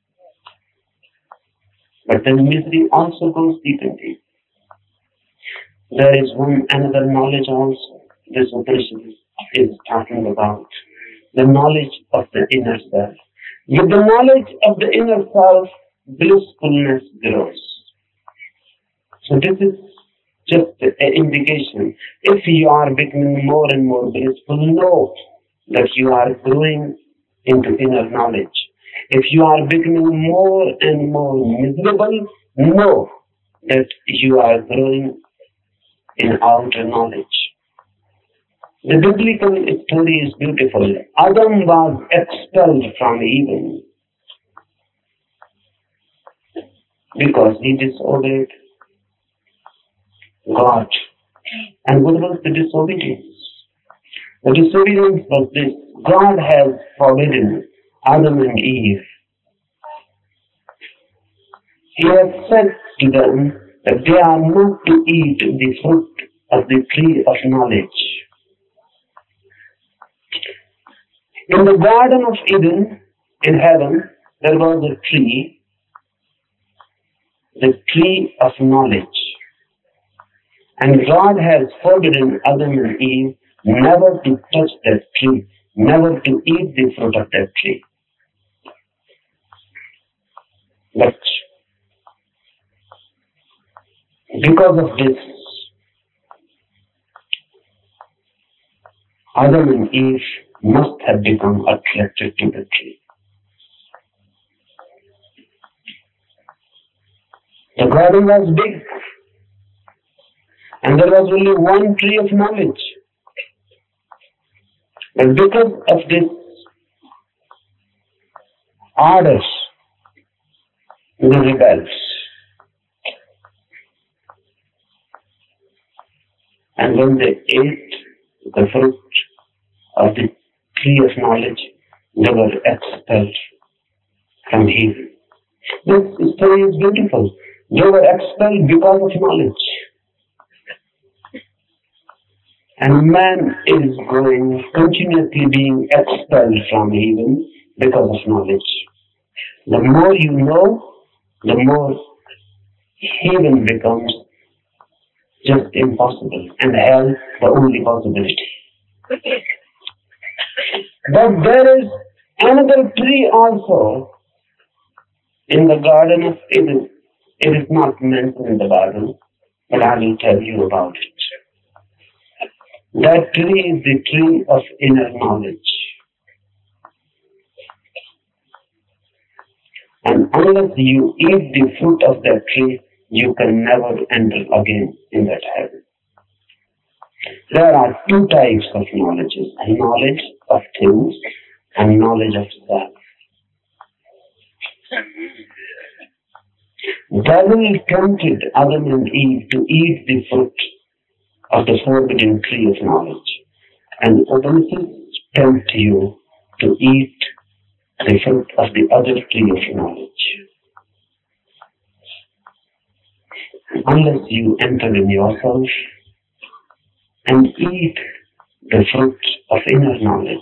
But then misery also goes deep and deep. There is one another knowledge also. This Upanishad is talking about the knowledge of the inner self. With the knowledge of the inner self, blissfulness grows. So this is just an indication. If you are becoming more and more blissful, know that you are growing into inner knowledge. If you are becoming more and more miserable, know that you are growing in outer knowledge. The biblical story is beautiful. Adam was expelled from Eden because he disobeyed God. And what was the disobedience? The disobedience was this: God has forbidden Adam and Eve, he has said to them that they are not to eat the fruit of the tree of knowledge. In the Garden of Eden, in heaven, there was a tree, the tree of knowledge. And God has forbidden Adam and Eve never to touch that tree, never to eat the fruit of that tree. But because of this, Adam and Eve must have become attracted to the tree. The garden was big, and there was only one tree of knowledge. But because of this ardor, they rebelled. And when they ate the fruit of the tree of knowledge, they were expelled from heaven. This story is beautiful. They were expelled because of knowledge. And man is going, continuously being expelled from heaven because of knowledge. The more you know, the more heaven becomes just impossible, and hell the only possibility. But there is another tree also in the Garden of Eden. It is not mentioned in the Bible, but I will tell you about it. That tree is the tree of inner knowledge. And unless you eat the fruit of that tree, you can never enter again in that heaven. There are two types of knowledges: knowledge of things and knowledge of self. Devil tempted Adam and Eve to eat the fruit of the forbidden tree of knowledge, and Obenesis tempt you to eat the fruit of the other tree of knowledge. Unless you enter in yourself and eat the fruit of inner knowledge,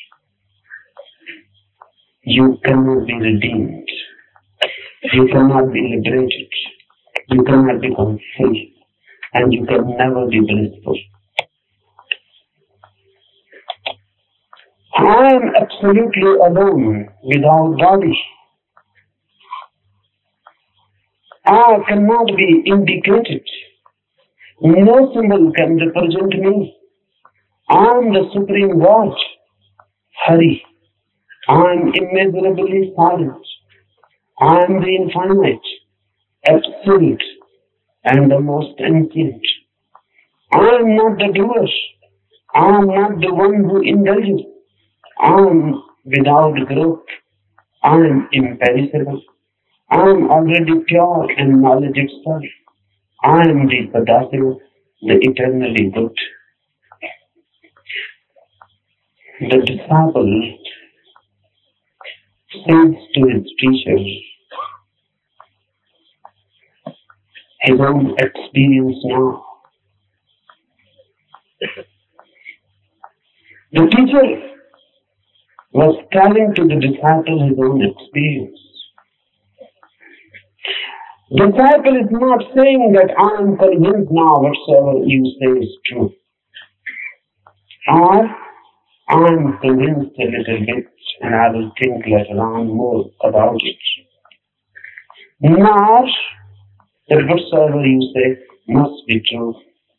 you cannot be redeemed. You cannot be liberated. You cannot become free. And you can never be blissful. I am absolutely alone without body. I cannot be indicated. No symbol can represent me. I am the Supreme God, Hari. I am immeasurably silent. I am the infinite, absolute, and the most ancient. I am not the doer. I am not the one who indulges. I am without growth. I am imperishable. I am already pure and knowledge itself. I am the Padasana, the eternally good. The disciple says to his teacher his own experience now. The teacher was telling to the disciple his own experience. The disciple is not saying that I am convinced now whatsoever you say is true. Or I am convinced a little bit and I will think later on more about it. Nor that whatsoever you say must be true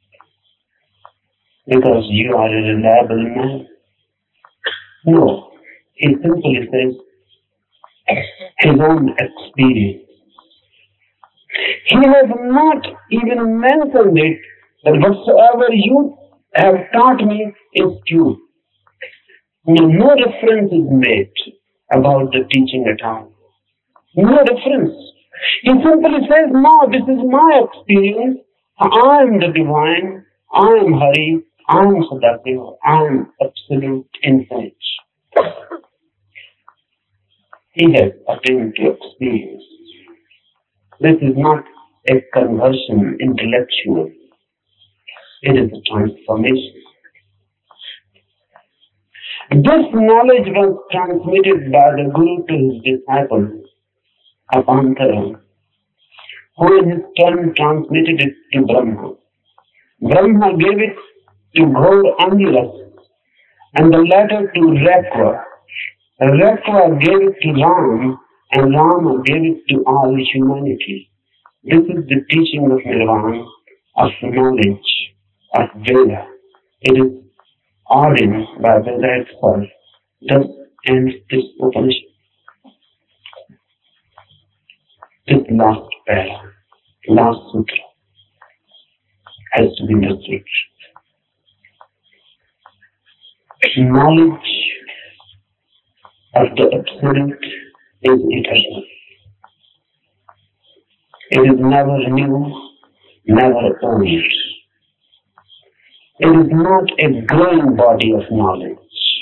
because you are a reliable man. No, he simply says his own experience. He has not even mentioned it that whatsoever you have taught me is true. No, no reference is made about the teaching at all. No reference. He simply says, no, this is my experience. I am the divine. I am Hari. I am Sadashiva. I am absolute infinite. he has attained to experience. This is not a conversion intellectual. It is a transformation. This knowledge was transmitted by the Guru to his disciple, Apantara, who in his turn transmitted it to Brahma. Brahma gave it to Ghaur Angiras, and the latter to Rakva. Rakva gave it to Ram, and Rama gave it to all humanity. This is the teaching of Nirvana, of knowledge, of Veda. It is ordained by Veda itself. Thus ends this Upanishad. This last para, last sutra, has to be understood. Knowledge of the Absolute is eternal. It is never new, never old. It is not a growing body of knowledge.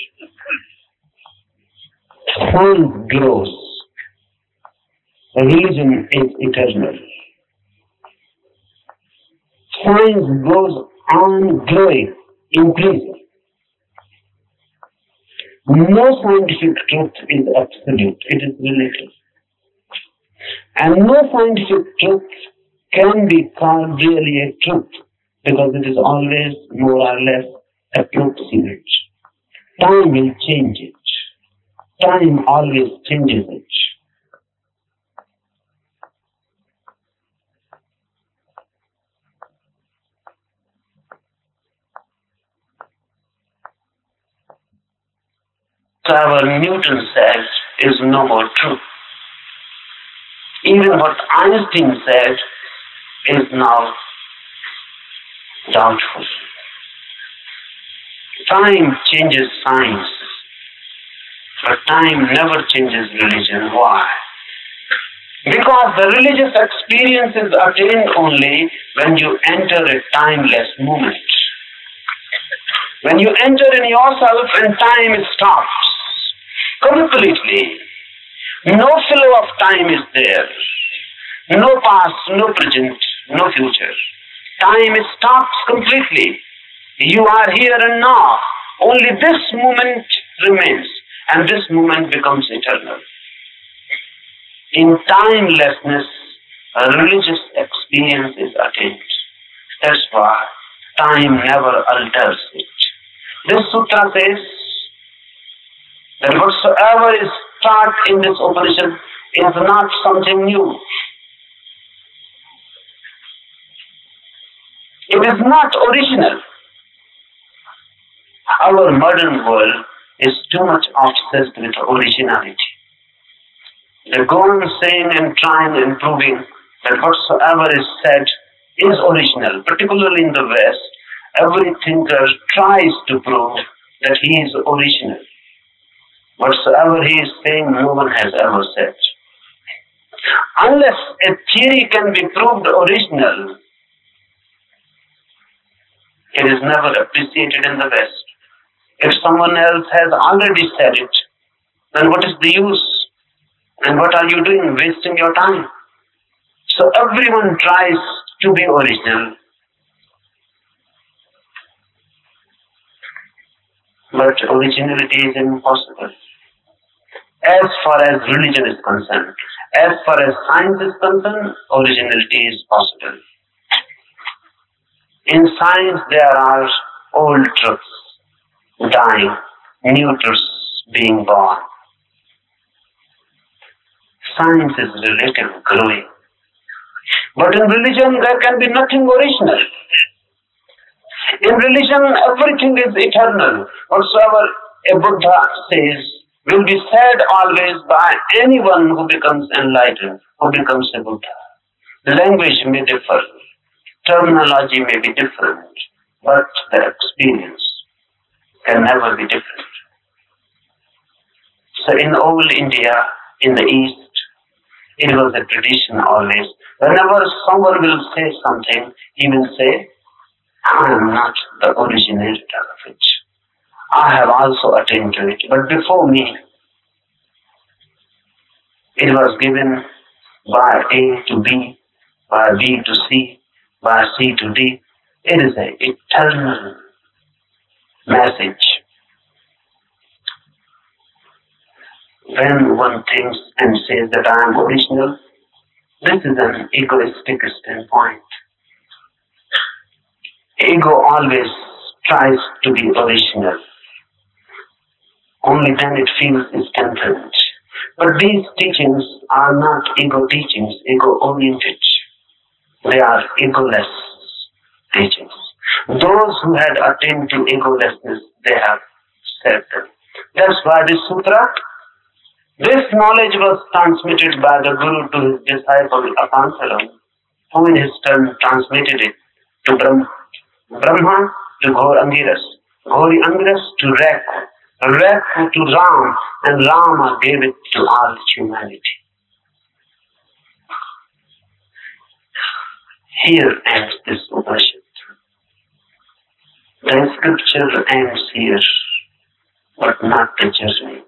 Science grows. Religion is eternal. Science goes on growing, increasing. No scientific truth is absolute, it is relative. And no scientific truth can be called really a truth, because it is always more or less approximate. Time will change it. Time always changes it. Whatever Newton said is no more true. Even what Einstein said is now doubtful. Time changes science, but time never changes religion. Why? Because the religious experience is attained only when you enter a timeless moment. When you enter in yourself and time stops completely. No flow of time is there. No past, no present, no future. Time stops completely. You are here and now. Only this moment remains, and this moment becomes eternal. In timelessness, a religious experience is attained. That's why time never alters it. This sutra says that whatsoever is taught in this Upanishad is not something new. It is not original. Our modern world is too much obsessed with originality. They go on saying and trying and proving that whatsoever is said is original. Particularly in the West, every thinker tries to prove that he is original. Whatsoever he is saying, no one has ever said. Unless a theory can be proved original, it is never appreciated in the West. If someone else has already said it, then what is the use? And what are you doing, wasting your time? So everyone tries to be original. But originality is impossible. As far as religion is concerned, as far as science is concerned, originality is possible. In science, there are old truths dying, new truths being born. Science is relative, growing. But in religion, there can be nothing original. In religion, everything is eternal. Whatsoever a Buddha says will be said always by anyone who becomes enlightened, who becomes a Buddha. The language may differ, terminology may be different, but the experience can never be different. So in old India, in the East, it was a tradition always. Whenever someone will say something, he will say, I am not the originator of it. I have also attained to it, but before me, It was given by A to B, by B to C, by C to D. It is an eternal message. When one thinks and says that I am original, this is an egoistic standpoint. Ego always tries to be original. Only then it feels its content. But these teachings are not ego teachings, ego-oriented. They are egoless teachings. Those who had attained to egolessness, they have said them. That's why this sutra, this knowledge was transmitted by the Guru to his disciple Apansalam, who in his turn transmitted it to Brahma, Brahma to Ghor Angiras, Ghori Angiras to Rak, Rak to Ram, and Rama gave it to all humanity. Here ends this Upanishad. The scripture ends here, but not the journey.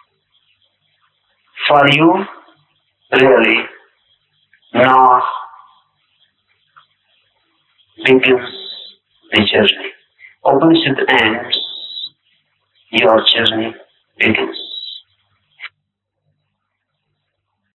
For you, really, now begins the journey. Upanishad ends, your journey begins.